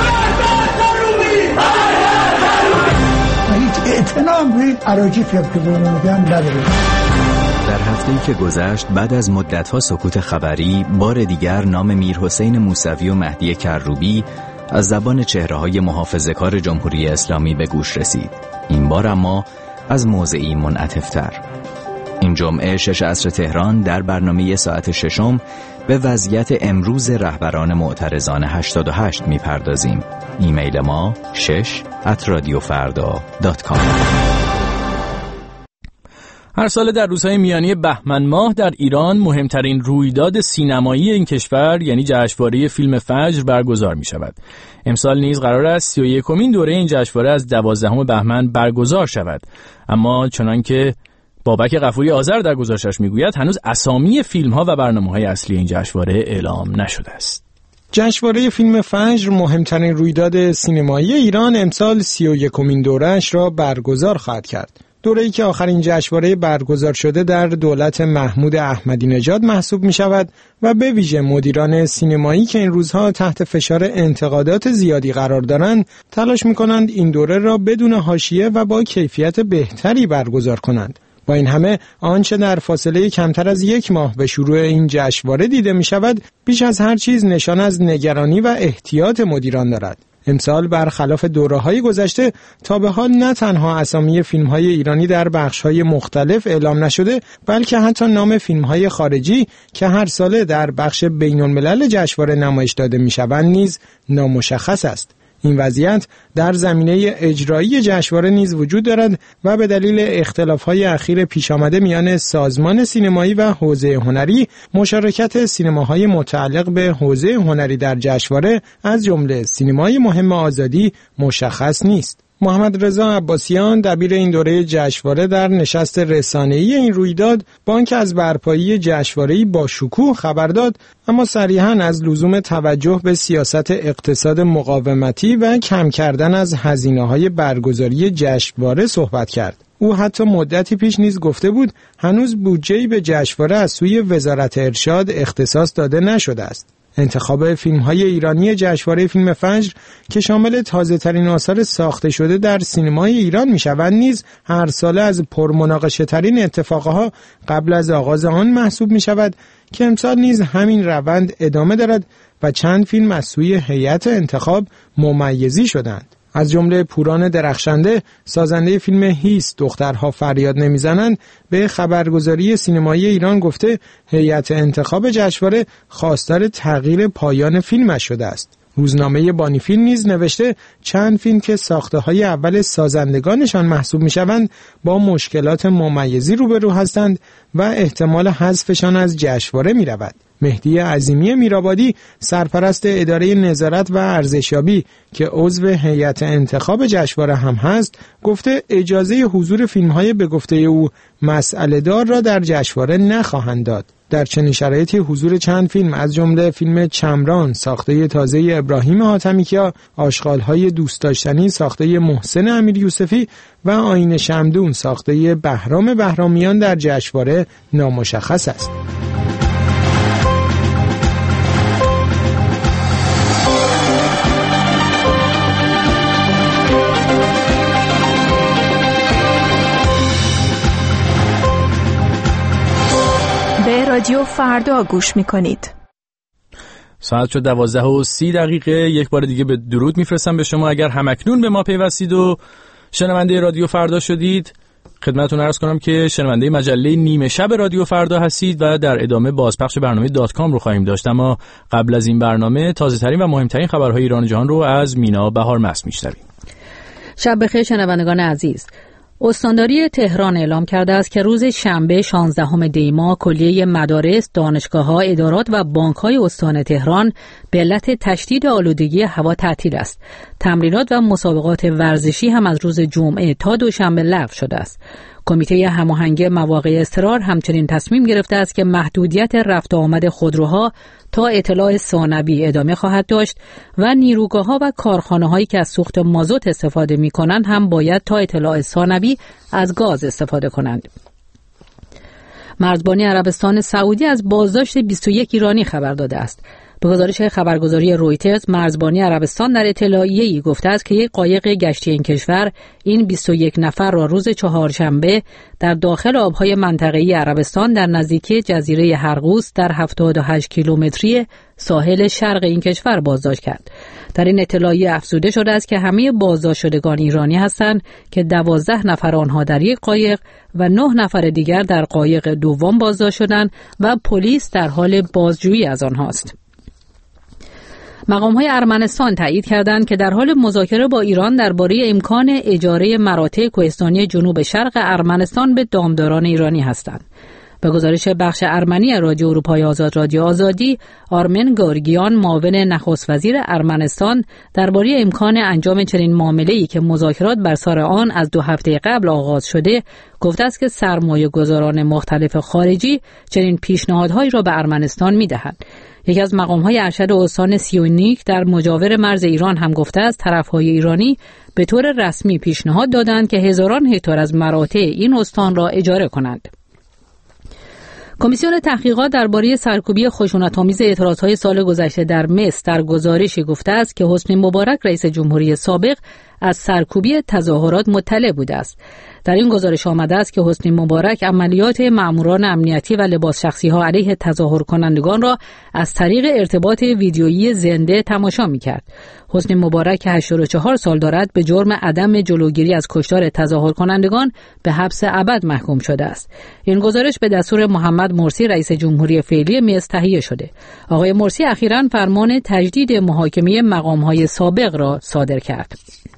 هیچ اعتنام به اراجیف که میگم نداره. در هفته‌ای که گذشت بعد از مدت‌ها سکوت خبری، بار دیگر نام میرحسین موسوی و مهدی کروبی از زبان چهره‌های محافظه‌کار جمهوری اسلامی به گوش رسید. این بار اما از موضعی منعطف‌تر. این جمعه 6 عصر تهران در برنامه ساعت 6 به وضعیت امروز رهبران معترضان 88 میپردازیم. ایمیل ما 6@radiofarda.com. هر سال در روزهای میانی بهمن ماه در ایران مهمترین رویداد سینمایی این کشور یعنی جشنواره فیلم فجر برگزار می شود. امسال نیز قرار است 31مین دوره این جشنواره از 12 بهمن برگزار شود. اما چنانکه بابک غفوری آذر در گزارشش میگوید هنوز اسامی فیلم‌ها و برنامه‌های اصلی این جشنواره اعلام نشده است. جشنواره فیلم فجر مهمترین رویداد سینمایی ایران امسال 31مین دوره‌اش را برگزار خواهد کرد. دوره‌ای که آخرین جشنواره برگزار شده در دولت محمود احمدی نژاد محسوب می‌شود و به ویژه مدیران سینمایی که این روزها تحت فشار انتقادات زیادی قرار دارند تلاش می‌کنند این دوره را بدون حاشیه و با کیفیت بهتری برگزار کنند. با این همه آنچه در فاصله کمتر از 1 ماه به شروع این جشنواره دیده می شود بیش از هر چیز نشان از نگرانی و احتیاط مدیران دارد. امسال برخلاف دوره‌های گذشته تا به حال نه تنها اسامی فیلم‌های ایرانی در بخش‌های مختلف اعلام نشده بلکه حتی نام فیلم‌های خارجی که هر ساله در بخش بین‌الملل جشنواره نمایش داده می‌شوند نیز نامشخص است. این وضعیت در زمینه اجرایی جشنواره نیز وجود دارد و به دلیل اختلاف‌های اخیر پیش آمده میان سازمان سینمایی و حوزه هنری، مشارکت سینماهای متعلق به حوزه هنری در جشنواره از جمله سینمای مهم آزادی مشخص نیست. محمد رضا عباسیان دبیر این دوره جشنواره در نشست رسانه‌ای این رویداد با آنکه از برپایی جشنواره‌ای با شکوه خبر داد اما صریحاً از لزوم توجه به سیاست اقتصاد مقاومتی و کم کردن از هزینه‌های برگزاری جشنواره صحبت کرد. او حتی مدتی پیش نیز گفته بود هنوز بودجه‌ای به جشنواره از سوی وزارت ارشاد اختصاص داده نشده است. انتخاب فیلم‌های ایرانی جشنواره فیلم فجر که شامل تازه‌ترین آثار ساخته شده در سینمای ایران می‌شوند نیز هر ساله از پرمناقشه‌ترین اتفاقها قبل از آغاز آن محسوب می‌شود که امسال نیز همین روند ادامه دارد و چند فیلم از سوی هیئت انتخاب ممیزی شدند. از جمله پوران درخشنده سازنده فیلم هیس دخترها فریاد نمیزنند به خبرگزاری سینمایی ایران گفته هیئت انتخاب جشنواره خواستار تغییر پایان فیلمش شده است. روزنامه بانی فیلم نیز نوشته چند فیلم که ساخته‌های اول سازندگانشان محسوب می‌شوند با مشکلات ممیزی روبرو هستند و احتمال حذفشان از جشنواره می‌رود. مهدی عظیمی میرآبادی سرپرست اداره نظارت و ارزشیابی که عضو هیئت انتخاب جشنواره هم هست گفته اجازه حضور فیلم‌های به گفته او مسئله دار را در جشنواره نخواهند داد. در چنین شرایطی حضور چند فیلم از جمله فیلم چمران ساخته تازه ابراهیم حاتمیکیا، آشغال‌های دوست داشتنی ساخته محسن امیر یوسفی و آیین شمدون ساخته بهرام بهرامیان در جشنواره نامشخص است. رادیو فردا گوش میکنید. ساعت شد 12:30. یک بار دیگه به درود میفرستم به شما. اگر همکنون به ما پیوستید و شنونده رادیو فردا شدید، خدمتتون عرض کنم که شنونده مجله نیمه شب رادیو فردا هستید و در ادامه بازپخش برنامه .com رو خواهیم داشت. اما قبل از این برنامه تازه ترین و مهمترین خبرهای ایران و جهان رو از مینا بهار مست میشنویم. شب بخیر شنوندگان عزیز. استانداری تهران اعلام کرده است که روز شنبه 16 دی ماه کلیه مدارس، دانشگاه‌ها، ادارات و بانک‌های استان تهران به علت تشدید آلودگی هوا تعطیل است. تمرینات و مسابقات ورزشی هم از روز جمعه تا دوشنبه لغو شده است. کمیته هماهنگی مواقع اضطرار همچنین تصمیم گرفته است که محدودیت رفت و آمد خودروها تا اطلاع ثانوی ادامه خواهد داشت و نیروگاه‌ها و کارخانه‌هایی که از سوخت مازوت استفاده می‌کنند هم باید تا اطلاع ثانوی از گاز استفاده کنند. مرزبانی عربستان سعودی از بازداشت 21 ایرانی خبر داده است. به گزارش خبرگزاری رویترز، مرزبانی عربستان در اطلاعیه‌ای گفته است که یک قایق گشتی این کشور این 21 نفر را روز چهارشنبه در داخل آبهای منطقه‌ای عربستان در نزدیکی جزیره هرقوس در 78 کیلومتری ساحل شرق این کشور بازداشت کرد. در این اطلاعیه افزوده شده است که همه بازداشت شدگان ایرانی هستند که 12 نفر آنها در یک قایق و 9 نفر دیگر در قایق دوم بازداشت شدند و پلیس در حال بازجویی از آنهاست. مقام‌های ارمنستان تایید کردند که در حال مذاکره با ایران درباره امکان اجاره مراتع کوهستانی جنوب شرق ارمنستان به دامداران ایرانی هستند. به گزارش بخش ارمنی رادیو اروپای آزاد رادیو آزادی، آرمن گورگیان معاون نخست وزیر ارمنستان درباره امکان انجام چنین معامله‌ای که مذاکرات بر سر آن از 2 هفته قبل آغاز شده، گفته است که سرمایه‌گذاران مختلف خارجی چنین پیشنهادهایی را به ارمنستان می‌دهند. یکی از مقام‌های ارشد استان سیونیک در مجاور مرز ایران هم گفته است طرف‌های ایرانی به طور رسمی پیشنهاد دادند که هزاران هکتار از مراتع این استان را اجاره کنند. کمیسیون تحقیقات درباره سرکوبی خشونت‌آمیز اعتراضهای سال گذشته در مصر در گزارشی گفته است که حسنی مبارک رئیس جمهوری سابق از سرکوبی تظاهرات مطلع بوده است. در این گزارش آمده است که حسنی مبارک عملیات مأموران امنیتی و لباس شخصی‌ها علیه تظاهر کنندگان را از طریق ارتباط ویدیویی زنده تماشا می‌کرد. حسنی مبارک که 84 سال دارد به جرم عدم جلوگیری از کشتار تظاهر کنندگان به حبس ابد محکوم شده است. این گزارش به دستور محمد مرسی رئیس جمهوری فعلی مصر تهیه شده. آقای مرسی اخیراً فرمان تجدید محاکمه مقام‌های سابق را صادر کرد.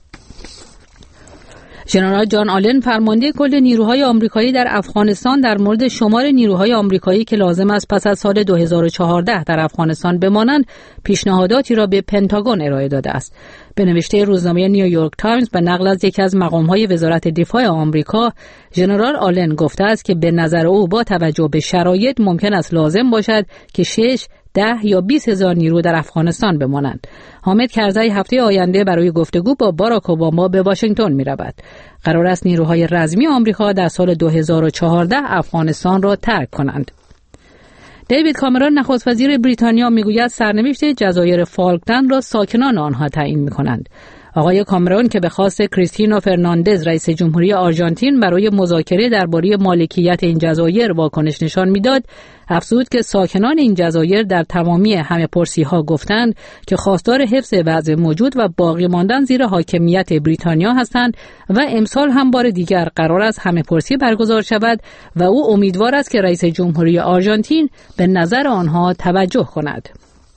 ژنرال جان آلن فرمانده کل نیروهای آمریکایی در افغانستان در مورد شمار نیروهای آمریکایی که لازم است پس از سال 2014 در افغانستان بمانند پیشنهاداتی را به پنتاگون ارائه داده است. به نوشته روزنامه نیویورک تایمز به نقل از یکی از مقام‌های وزارت دفاع آمریکا، ژنرال آلن گفته است که به نظر او با توجه به شرایط ممکن است لازم باشد که 6 10 یا 20 هزار نیرو در افغانستان بمانند. حامد کرزی هفته آینده برای گفتگو با باراک اوباما به واشنگتن می رود. قرار است نیروهای رزمی آمریکا در سال 2014 افغانستان را ترک کنند. دیوید کامرون نخست وزیر بریتانیا میگوید سرنوشت جزایر فالکلند را ساکنان آنها تعیین می کنند. آقای کامرون که به خواست کریستینا فرناندز رئیس جمهوری آرژانتین برای مذاکره درباره مالکیت این جزایر واکنش نشان میداد، افزود که ساکنان این جزایر در تمامی همه پرسی‌ها گفتند که خواستار حفظ وضع موجود و باقی ماندن زیر حاکمیت بریتانیا هستند و امسال هم بار دیگر قرار است همه پرسی برگزار شود و او امیدوار است که رئیس جمهوری آرژانتین به نظر آنها توجه کند.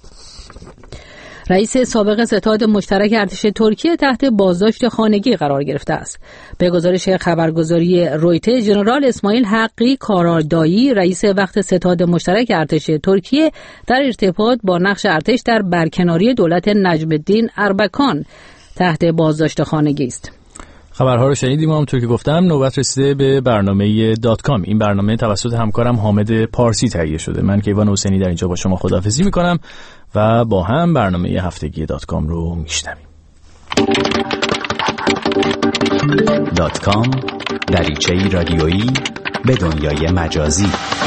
رئیس سابق ستاد مشترک ارتش ترکیه تحت بازداشت خانگی قرار گرفته است. به گزارش خبرگزاری رویترز، ژنرال اسماعیل حقی کاراردایی رئیس وقت ستاد مشترک ارتش ترکیه در ارتباط با نقش ارتش در برکناری دولت نجم الدین اربکان تحت بازداشت خانگی است. خبرها رو شنیدیم. همونطور که گفتم نوبت رسیده به برنامه .com. این برنامه توسط همکارم حامد پارسی تهیه شده. من کیوان حسینی در اینجا با شما خداحافظی میکنم و با هم برنامه هفتگی .com رو میشنویم. .com دریچه‌ای رادیویی به دنیای مجازی.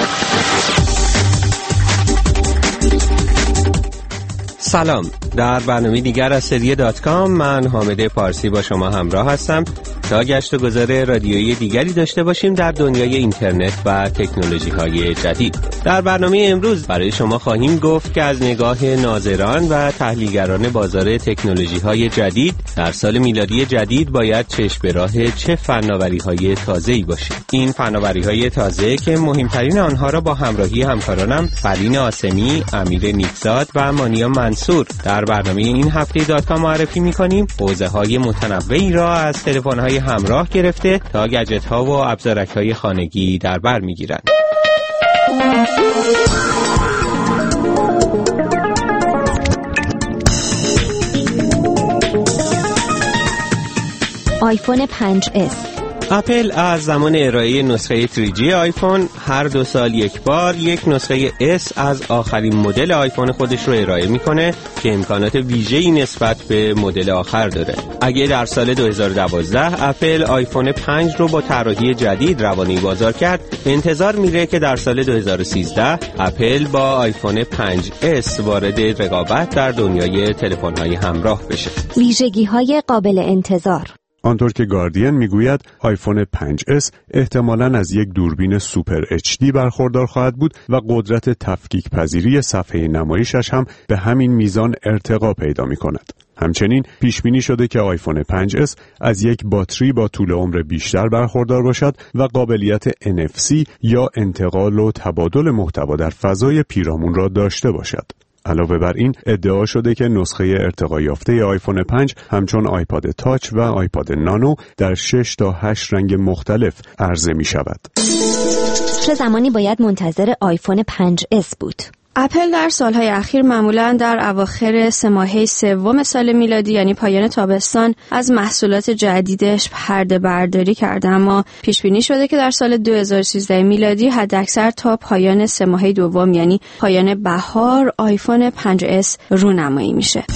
سلام، در برنامه دیگر از سری .com من حامد پارسی با شما همراه هستم تا گشت و گذار رادیویی دیگری داشته باشیم در دنیای اینترنت و تکنولوژی های جدید. در برنامه امروز برای شما خواهیم گفت که از نگاه ناظران و تحلیلگران بازار تکنولوژی های جدید در سال میلادی جدید باید چشم به راه چه فناوری های تازه‌ای باشیم. این فناوری های تازه که مهمترین آنها را با همراهی همکارانم فرین آسمی، امیر نیکزاد و مانیا منصور در برنامه این هفته .com معرفی می‌کنیم. حوزه‌های متنوعی را از تلفن‌های همراه گرفته تا گجت‌ها و ابزارک‌های خانگی در بر می‌گیرند. آیفون 5S. اپل از زمان ارائه نسخه 3G آیفون هر 2 سال یک بار یک نسخه S از آخرین مدل آیفون خودش رو ارائه میکنه که امکانات ویژه‌ای نسبت به مدل آخر داره. اگه در سال 2012 اپل آیفون 5 رو با طراحی جدید روانه بازار کرد، انتظار میره که در سال 2013 اپل با آیفون 5S وارد رقابت در دنیای تلفن‌های همراه بشه. ویژگی‌های قابل انتظار. آنطور که گاردین میگوید آیفون 5S احتمالاً از یک دوربین سوپر HD برخوردار خواهد بود و قدرت تفکیک پذیری صفحه نمایشش هم به همین میزان ارتقا پیدا می‌کند. همچنین پیش بینی شده که آیفون 5S از یک باتری با طول عمر بیشتر برخوردار باشد و قابلیت NFC یا انتقال و تبادل محتوا در فضای پیرامون را داشته باشد. علاوه بر این ادعا شده که نسخه ارتقا یافته آیفون 5 همچون آیپاد تاچ و آیپاد نانو در 6 تا 8 رنگ مختلف عرضه می شود. چه زمانی باید منتظر آیفون 5S بود؟ اپل در سالهای اخیر معمولاً در اواخر 3 ماهه سوم سال میلادی یعنی پایان تابستان از محصولات جدیدش پرده برداری کرده، اما پیش بینی شده که در سال 2013 میلادی حداکثر تا پایان 3 ماهه دوم یعنی پایان بهار آیفون 5S رونمایی میشه.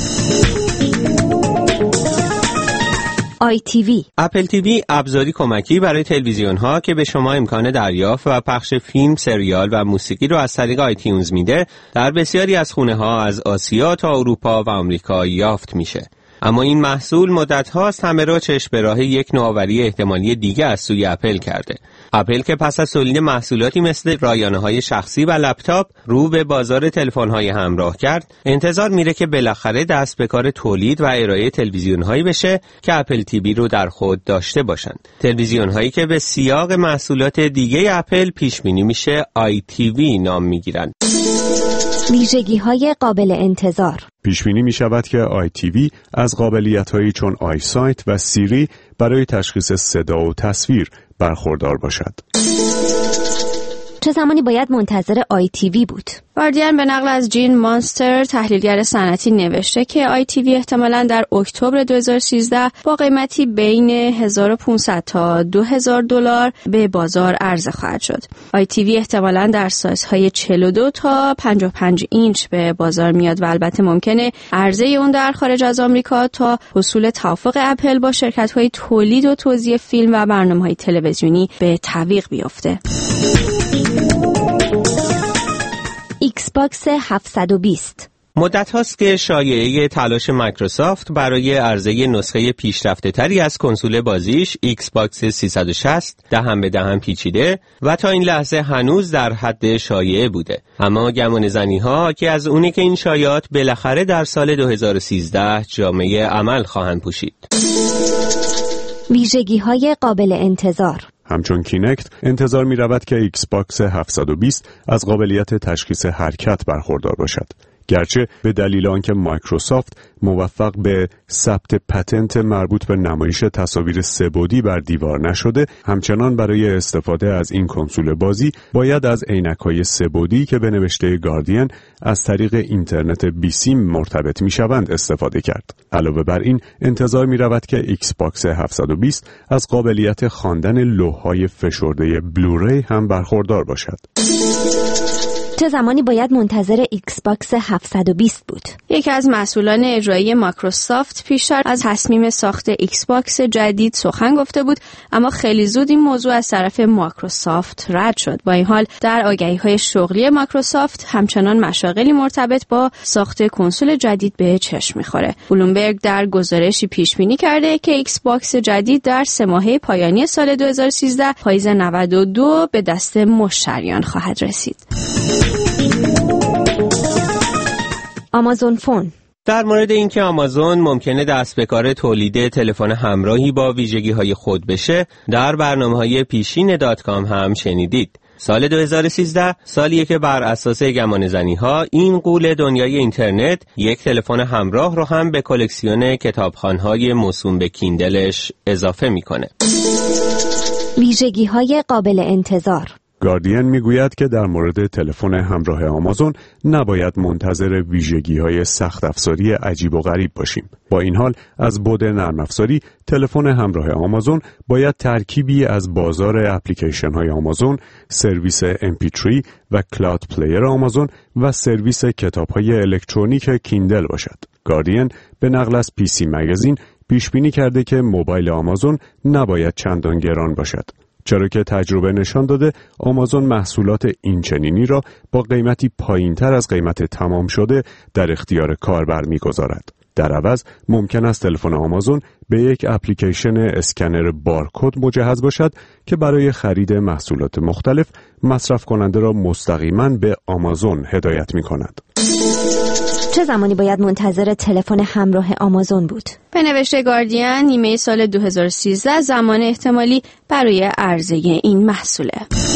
ITV. اپل تیوی ابزاری کمکی برای تلویزیون ها که به شما امکان دریافت و پخش فیلم، سریال و موسیقی رو از طریق آیتیونز میده، در بسیاری از خونه ها از آسیا تا اروپا و آمریکا یافت میشه. اما این محصول مدت هاست همه را چشم به راه یک نوآوری احتمالی دیگه از سوی اپل کرده. اپل که پس از تولید محصولاتی مثل رایانه‌های شخصی و لپتاپ رو به بازار تلفن‌های همراه کرد، انتظار میره که بالاخره دست به کار تولید و ارائه تلویزیون‌هایی بشه که اپل تیوی رو در خود داشته باشند. تلویزیون‌هایی که به سیاق محصولات دیگه اپل پیش بینی میشه ITV نام میگیرند. ویژگی‌های قابل انتظار. پیش بینی می شود که ITV از قابلیت‌هایی چون آیسایت و سیری برای تشخیص صدا و تصویر برخوردار باشد. چه زمانی باید منتظر ITV بود؟ گاردین به نقل از جین مانستر تحلیلگر صنعتی نوشته که ITV احتمالاً در اکتبر 2013 با قیمتی بین 1500 تا $2000 به بازار عرضه خواهد شد. ITV احتمالاً در سایزهای 42 تا 55 اینچ به بازار میاد و البته ممکنه عرضه اون در خارج از آمریکا تا حصول توافق اپل با شرکت‌های تولید و توزیع فیلم و برنامه‌های تلویزیونی به تعویق بیفته. ایکس باکس 720. مدت هاست که شایعه تلاش مایکروسافت برای عرضه نسخه پیشرفته تری از کنسول بازیش ایکس باکس 360 دهن به دهن پیچیده و تا این لحظه هنوز در حد شایعه بوده. اما گمان زنی ها که از اونی که این شایعات بالاخره در سال 2013 جامعه عمل خواهند پوشید. ویژگی‌های قابل انتظار. همچون کینکت انتظار می رود که ایکس باکس 720 از قابلیت تشخیص حرکت برخوردار باشد. گرچه به دلیل آنکه مایکروسافت موفق به ثبت پتنت مربوط به نمایش تصاویر سه‌بعدی بر دیوار نشده، همچنان برای استفاده از این کنسول بازی باید از عینک‌های سه‌بعدی که به نوشته گاردین از طریق اینترنت بیسیم مرتبط می‌شوند استفاده کرد. علاوه بر این انتظار می‌رود که ایکس باکس 720 از قابلیت خواندن لوح‌های فشرده بلوری هم برخوردار باشد. چه زمانی باید منتظر ایکس باکس 720 بود؟ یکی از مسئولان اجرایی مایکروسافت پیشتر از تصمیم ساخت ایکس باکس جدید سخن گفته بود، اما خیلی زود این موضوع از طرف مایکروسافت رد شد. با این حال در آگهی‌های شغلی مایکروسافت همچنان مشاغلی مرتبط با ساخت کنسول جدید به چشم می‌خوره. بلومبرگ در گزارشی پیش بینی کرده که ایکس باکس جدید در 3 ماهه پایانی سال 2013 پاییز 92 به دست مشتریان خواهد رسید. آمازون فون. در مورد اینکه آمازون ممکنه دست به کار تولید تلفن همراهی با ویژگی‌های خود بشه، در برنامه‌های پیشین .com هم شنیدید. سال 2013 سالیه که بر اساس گمانه‌زنی‌ها این غول دنیای اینترنت یک تلفن همراه رو هم به کلکسیون کتابخوان‌های موسوم به کیندلش اضافه میکنه. ویژگی‌های قابل انتظار. گاردین میگوید که در مورد تلفن همراه آمازون نباید منتظر ویژگی‌های سخت افزاری عجیب و غریب باشیم. با این حال از بعد نرم افزاری تلفن همراه آمازون باید ترکیبی از بازار اپلیکیشن‌های آمازون، سرویس MP3 و کلاود پلیر آمازون و سرویس کتاب‌های الکترونیک کیندل باشد. گاردین به نقل از PC مگزین پیش بینی کرده که موبایل آمازون نباید چندان گران باشد، چرا که تجربه نشان داده آمازون محصولات اینچنینی را با قیمتی پایینتر از قیمت تمام شده در اختیار کاربر می‌گذارد. در عوض ممکن است تلفن آمازون به یک اپلیکیشن اسکنر بارکد مجهز باشد که برای خرید محصولات مختلف مصرف کننده را مستقیما به آمازون هدایت می‌کند. چه زمانی باید منتظر تلفن همراه آمازون بود؟ به نوشته گاردین نیمه سال 2013 زمان احتمالی برای عرضه این محصوله.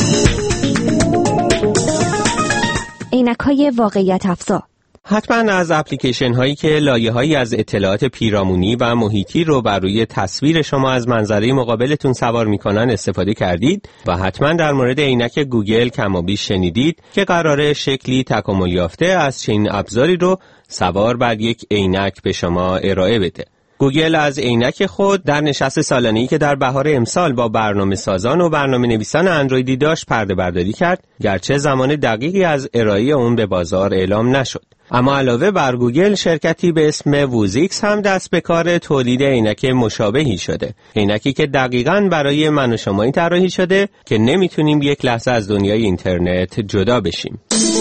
عینک‌های واقعیت افزا. حتما از اپلیکیشن هایی که لایه هایی از اطلاعات پیرامونی و محیطی رو بر روی تصویر شما از منظره مقابلتون سوار میکنن استفاده کردید و حتما در مورد عینک گوگل کم و بیش شنیدید که قراره شکلی تکامل یافته از چنین ابزاری رو سوار بر یک عینک به شما ارائه بده. گوگل از عینک خود در نشست سالانه‌ای که در بهار امسال با برنامه سازان و برنامه نویسان اندرویدی داشت پرده برداری کرد، گرچه زمان دقیقی از ارائه اون به بازار اعلام نشد. اما علاوه بر گوگل شرکتی به اسم ووزیکس هم دست به کار تولید عینک مشابهی شده. عینکی که دقیقاً برای من و شما طراحی شده که نمیتونیم یک لحظه از دنیای اینترنت جدا بشیم.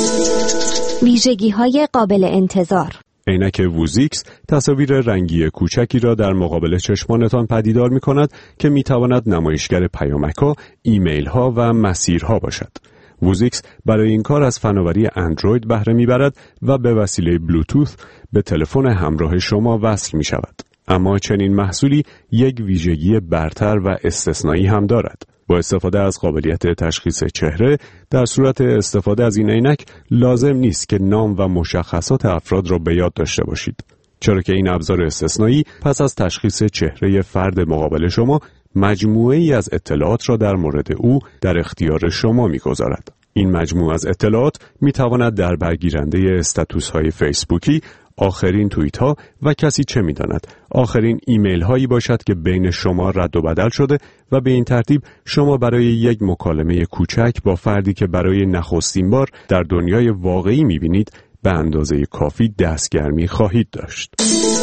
ویژگی‌های قابل انتظار. عینک ووزیکس تصاویر رنگی کوچکی را در مقابل چشمانتان پدیدار می‌کند که می‌تواند نمایشگر پیامک‌ها، ایمیل‌ها و مسیرها باشد. ووزیکس برای این کار از فناوری اندروید بهره می‌برد و به وسیله بلوتوث به تلفن همراه شما وصل می‌شود. اما چنین محصولی یک ویژگی برتر و استثنایی هم دارد. با استفاده از قابلیت تشخیص چهره، در صورت استفاده از این عینک لازم نیست که نام و مشخصات افراد را به یاد داشته باشید، چرا که این ابزار استثنایی پس از تشخیص چهره فرد مقابل شما مجموعه‌ای از اطلاعات را در مورد او در اختیار شما می‌گذارد. این مجموعه از اطلاعات می‌تواند در برگیرنده استاتوس‌های فیسبوکی، آخرین توییت ها و کسی چه می‌داند آخرین ایمیل هایی باشد که بین شما رد و بدل شده و به این ترتیب شما برای یک مکالمه کوچک با فردی که برای نخستین بار در دنیای واقعی می‌بینید به اندازه کافی دستگرمی خواهید داشت.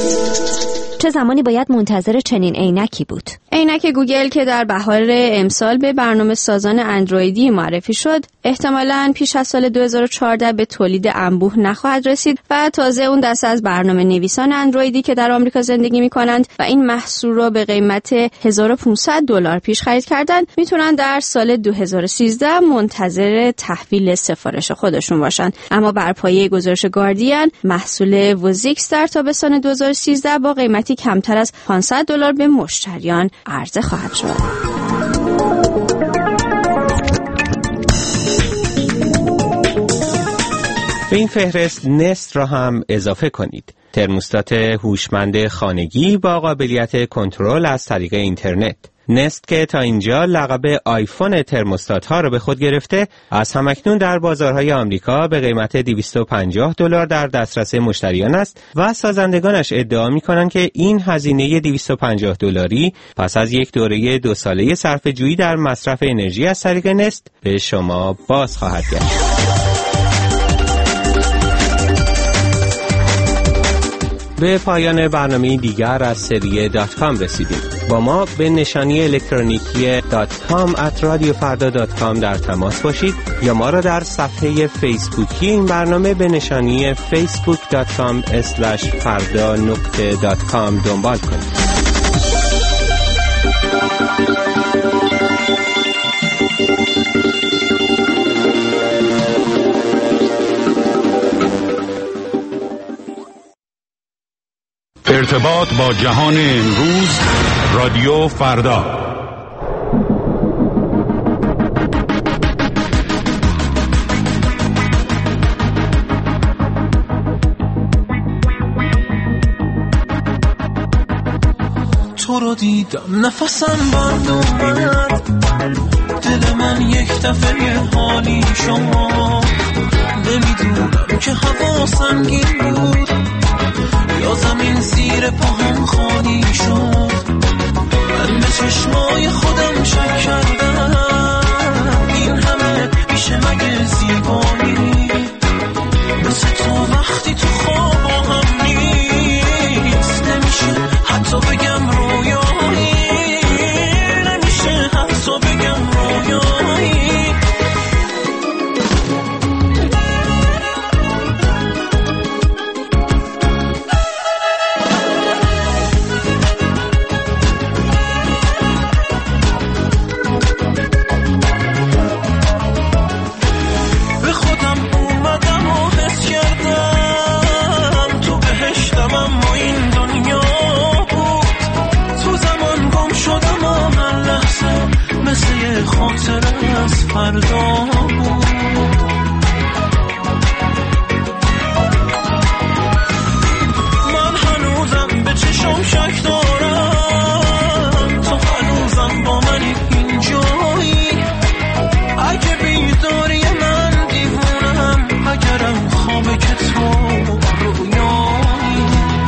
چه زمانی باید منتظر چنین عینکی بود؟ عینک گوگل که در بهار امسال به برنامه سازان اندرویدی معرفی شد، احتمالاً پیش از سال 2014 به تولید انبوه نخواهد رسید و تازه اون دسته از برنامه نویسان اندرویدی که در آمریکا زندگی می‌کنند و این محصول رو به قیمت $1500 پیش خرید کردن، میتونن در سال 2013 منتظر تحویل سفارش خودشون باشن. اما بر پایه گزارش گاردین، محصول ووزیکس در تابستان 2013 با قیمتی کمتر از $500 به مشتریان عرضه خواهد شد. به این فهرست نست را هم اضافه کنید. ترموستات هوشمند خانگی با قابلیت کنترل از طریق اینترنت. نست که تا اینجا لقب آیفون ترموستات ها را به خود گرفته، از همکنون در بازارهای آمریکا به قیمت $250 در دسترس مشتریان است و سازندگانش ادعا می‌کنند که این هزینه $250 پس از یک دوره 2 ساله صرفه‌جویی در مصرف انرژی از طریق نست به شما باز خواهد گشت. به پایان برنامه دیگر از سری .com رسیدیم. با ما به نشانی الکترونیکی .com@radiofarda.com در تماس باشید یا ما را در صفحه فیسبوکی این برنامه به نشانی facebook.com/farda.com دنبال کنید. ارتباط با جهان امروز، رادیو فردا. تو رو دیدم نفسم بند اومد، دل من یک دفعه حالی شما، نمیدونم که هوا سنگین بود یا زمین زیر پاهم خالی شد. من به چشمای خودم شک کردم، این همه میشه مگه زیبایی؟ مثل تو وقتی تو خواب هم نیست، نمیشه حتی بگم رویایی، نمیشه حتی بگم رویایی. خاطر از فردا بود. من هنوزم به چشم شک دارم، تو هنوزم با منی اینجایی. اگه بیداری من دیوونم، اگرم خوابه که تو رویایی.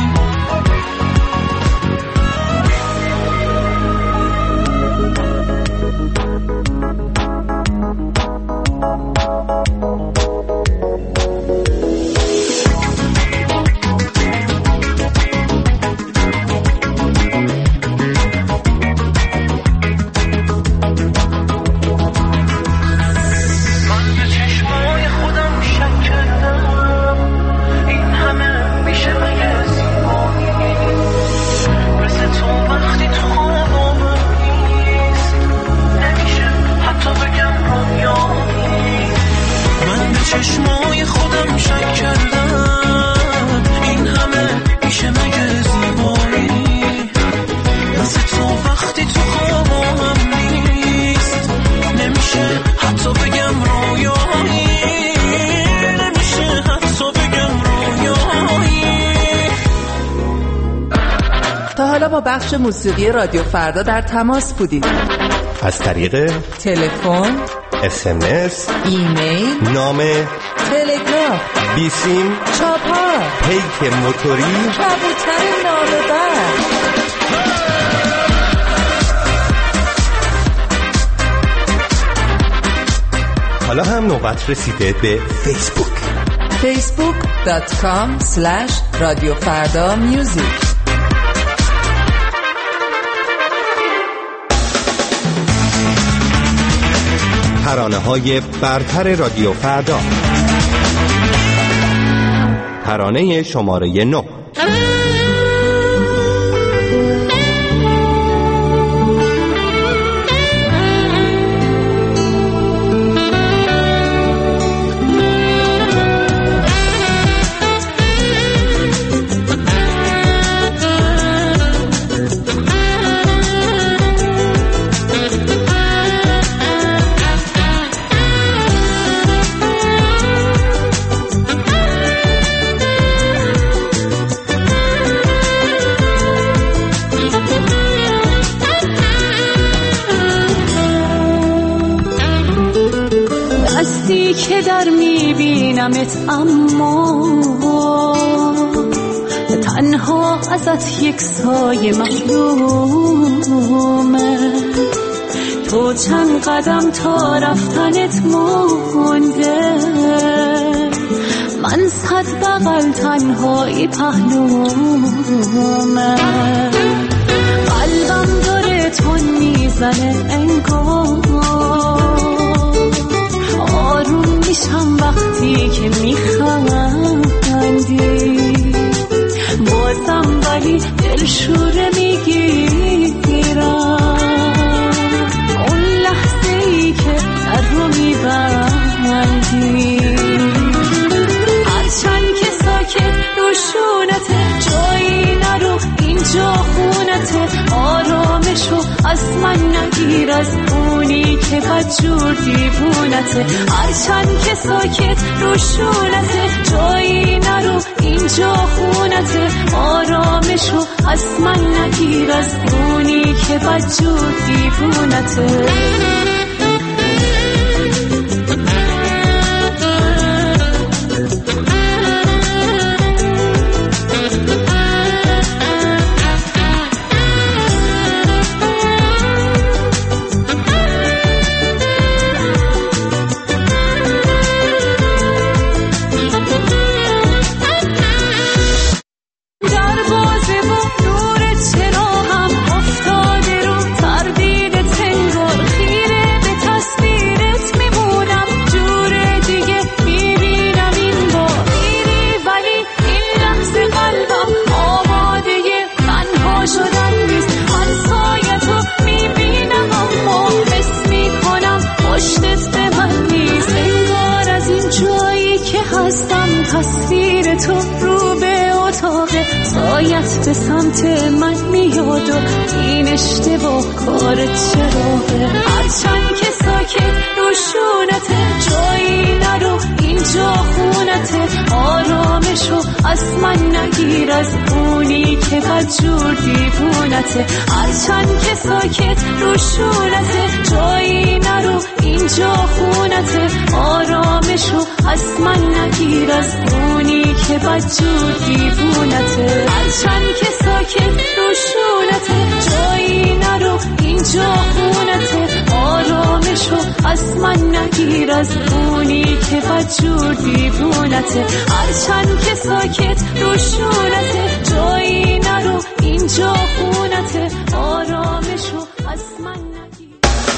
چشمای خودم شک کردم، این همه میشه مگه زیبایی؟ مثل تو وقتی تو خوابم نیست، نمیشه حتی بگم رویایی، نمیشه حتی بگم رویایی. تا حالا با بخش موسیقی رادیو فردا در تماس بودید؟ از طریق تلفن، SMS، ایمیل، نامه، تلگراف، بیسیم، چاپار، پیک موتوری، کبوتر نامه‌بر. حالا هم نوبت رسیده به فیسبوک. facebook.com/radiofardamusic. ترانه‌های برتر رادیو فردا. ترانه شماره 9. میبینمت اما تنها ازت یک سایه محرومه. تو چند قدم تا رفتنت مونده، من 100 بغل تنهایی پهلومه. قلبم داره تون میزنه انگار، آروم میشم وقتی که میخندی، بازم ولی دلشوره میگیرم اون لحظه ای که در رو میبندی. هرچند که ساکت روشونته، جایی نرو اینجا خونته. آرامشو از من نگیر، از اونی که بدجور دیوونته. هرچند که ساکت روشونته، جایی نرو اینجا خونته. آرامشو از من نگیر، از اونی که بدجور دیوونته. تصویر تو رو به اتاقه، سایت به سمت من میاد و این اشتباه کار چراغه. هرچند که ساکت روشونته، جایی نرو اینجا خونته. آرامشو از من نگیر، از اونی که بدجور دیوونته. هرچند که ساکت روشونته، جایی نرو اینجا خونته. آرامشو از من نگیر، از اونی که بدجور دیوونته. هرچند که ساکت روشونته، جایی نرو اینجا خونته. آرامشو از من نگیر، از اونی که بدجور دیوونته. هرچند که ساکت روشونته، جایی نرو اینجا خونته. آرامشو از من نگیر.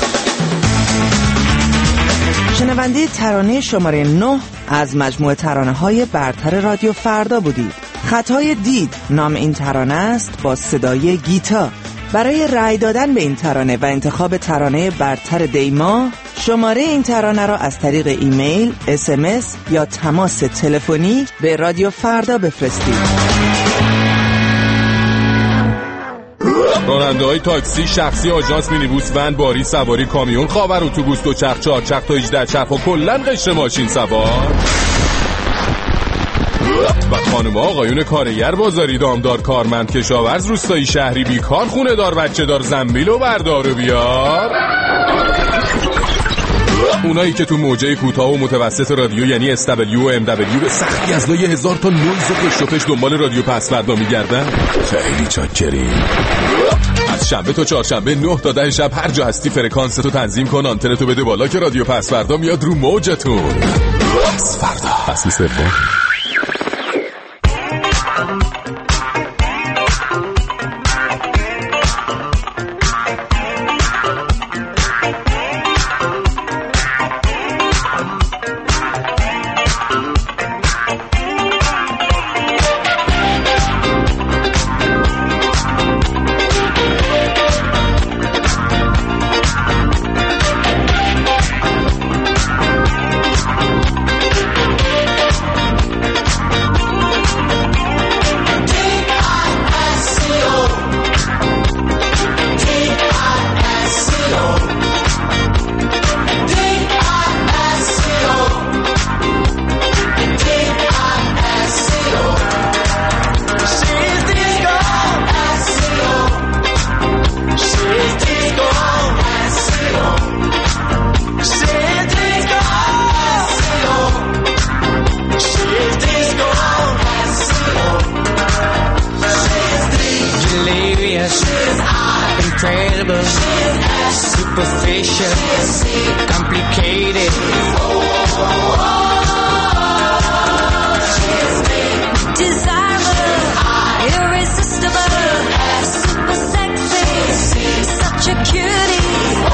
شنونده ترانه شماره 9 از مجموعه ترانه‌های برتر رادیو فردا بودید. خطای دید نام این ترانه است با صدای گیتا. برای رأی دادن به این ترانه و انتخاب ترانه برتر دیما، شماره این ترانه را از طریق ایمیل، SMS یا تماس تلفنی به رادیو فردا بفرستید. راننده‌های تاکسی، شخصی، آژانس، مینیبوس، ون، باری، سواری، کامیون، خاور، اتوبوس، دوچرخ، چهارچرخ تا 18 چرخ و کلاً قشر ماشین سوار و خانم آقایون کارگر، بازاری، دامدار، کارمند، کشاورز، روستایی، شهری، بیکار، خونه دار، بچه دار، زنبیل و بردار و بیار. اونایی که تو موجه کوتاه و متوسط رادیو یعنی SW و MW به سختی از لای 1000 تا نویز و پشت دنبال رادیو پس فردا میگردن، خیلی چاکریم. از شنبه تا چهارشنبه 9 تا 10 شب هر جا هستی فرکانستو تنظیم کن، آنتنتو بده بالا که رادیو پس فردا میاد رو موجتون. پس فردا فصل سوم. superficial, complicated. Desirable, irresistible, super sexy, such a cutie.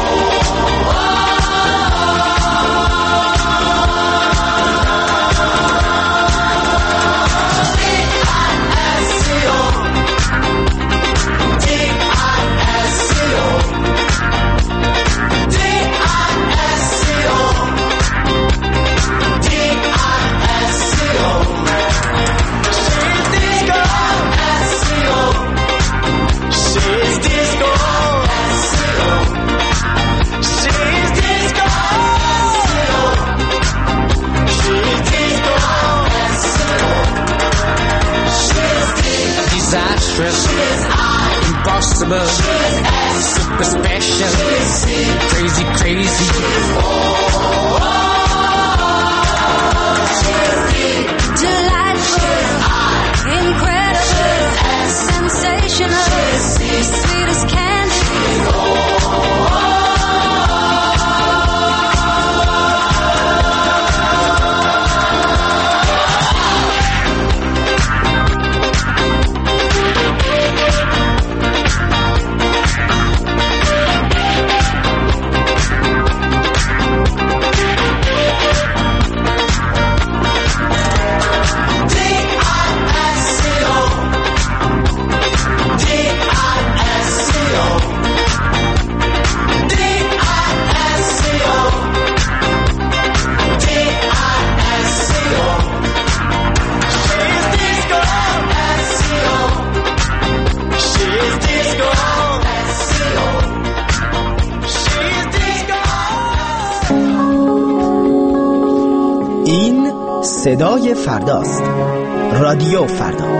Impossible, super special, crazy, crazy. Delightful, incredible, sensational, sweet as candy. صدای فرداست. رادیو فردا.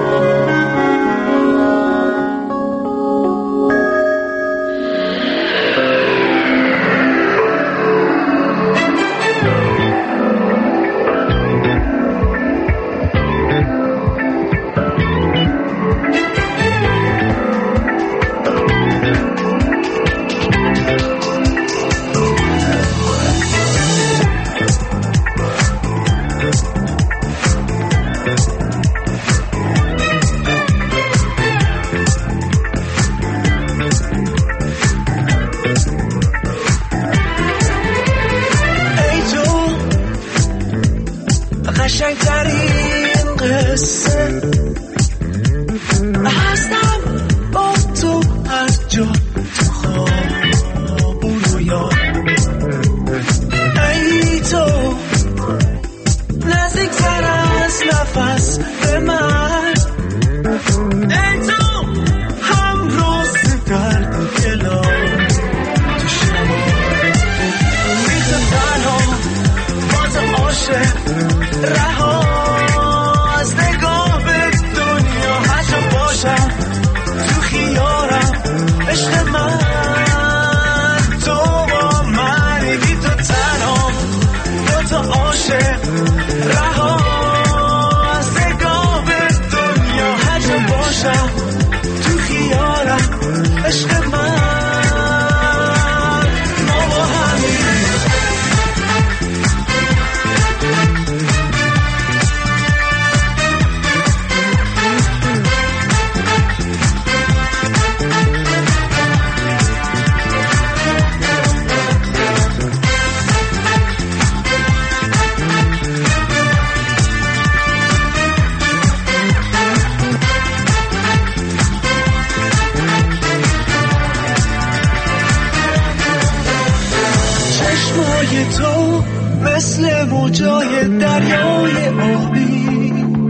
مثل موجای دریای آبی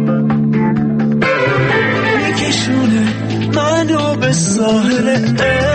میکشونه منو به ساحل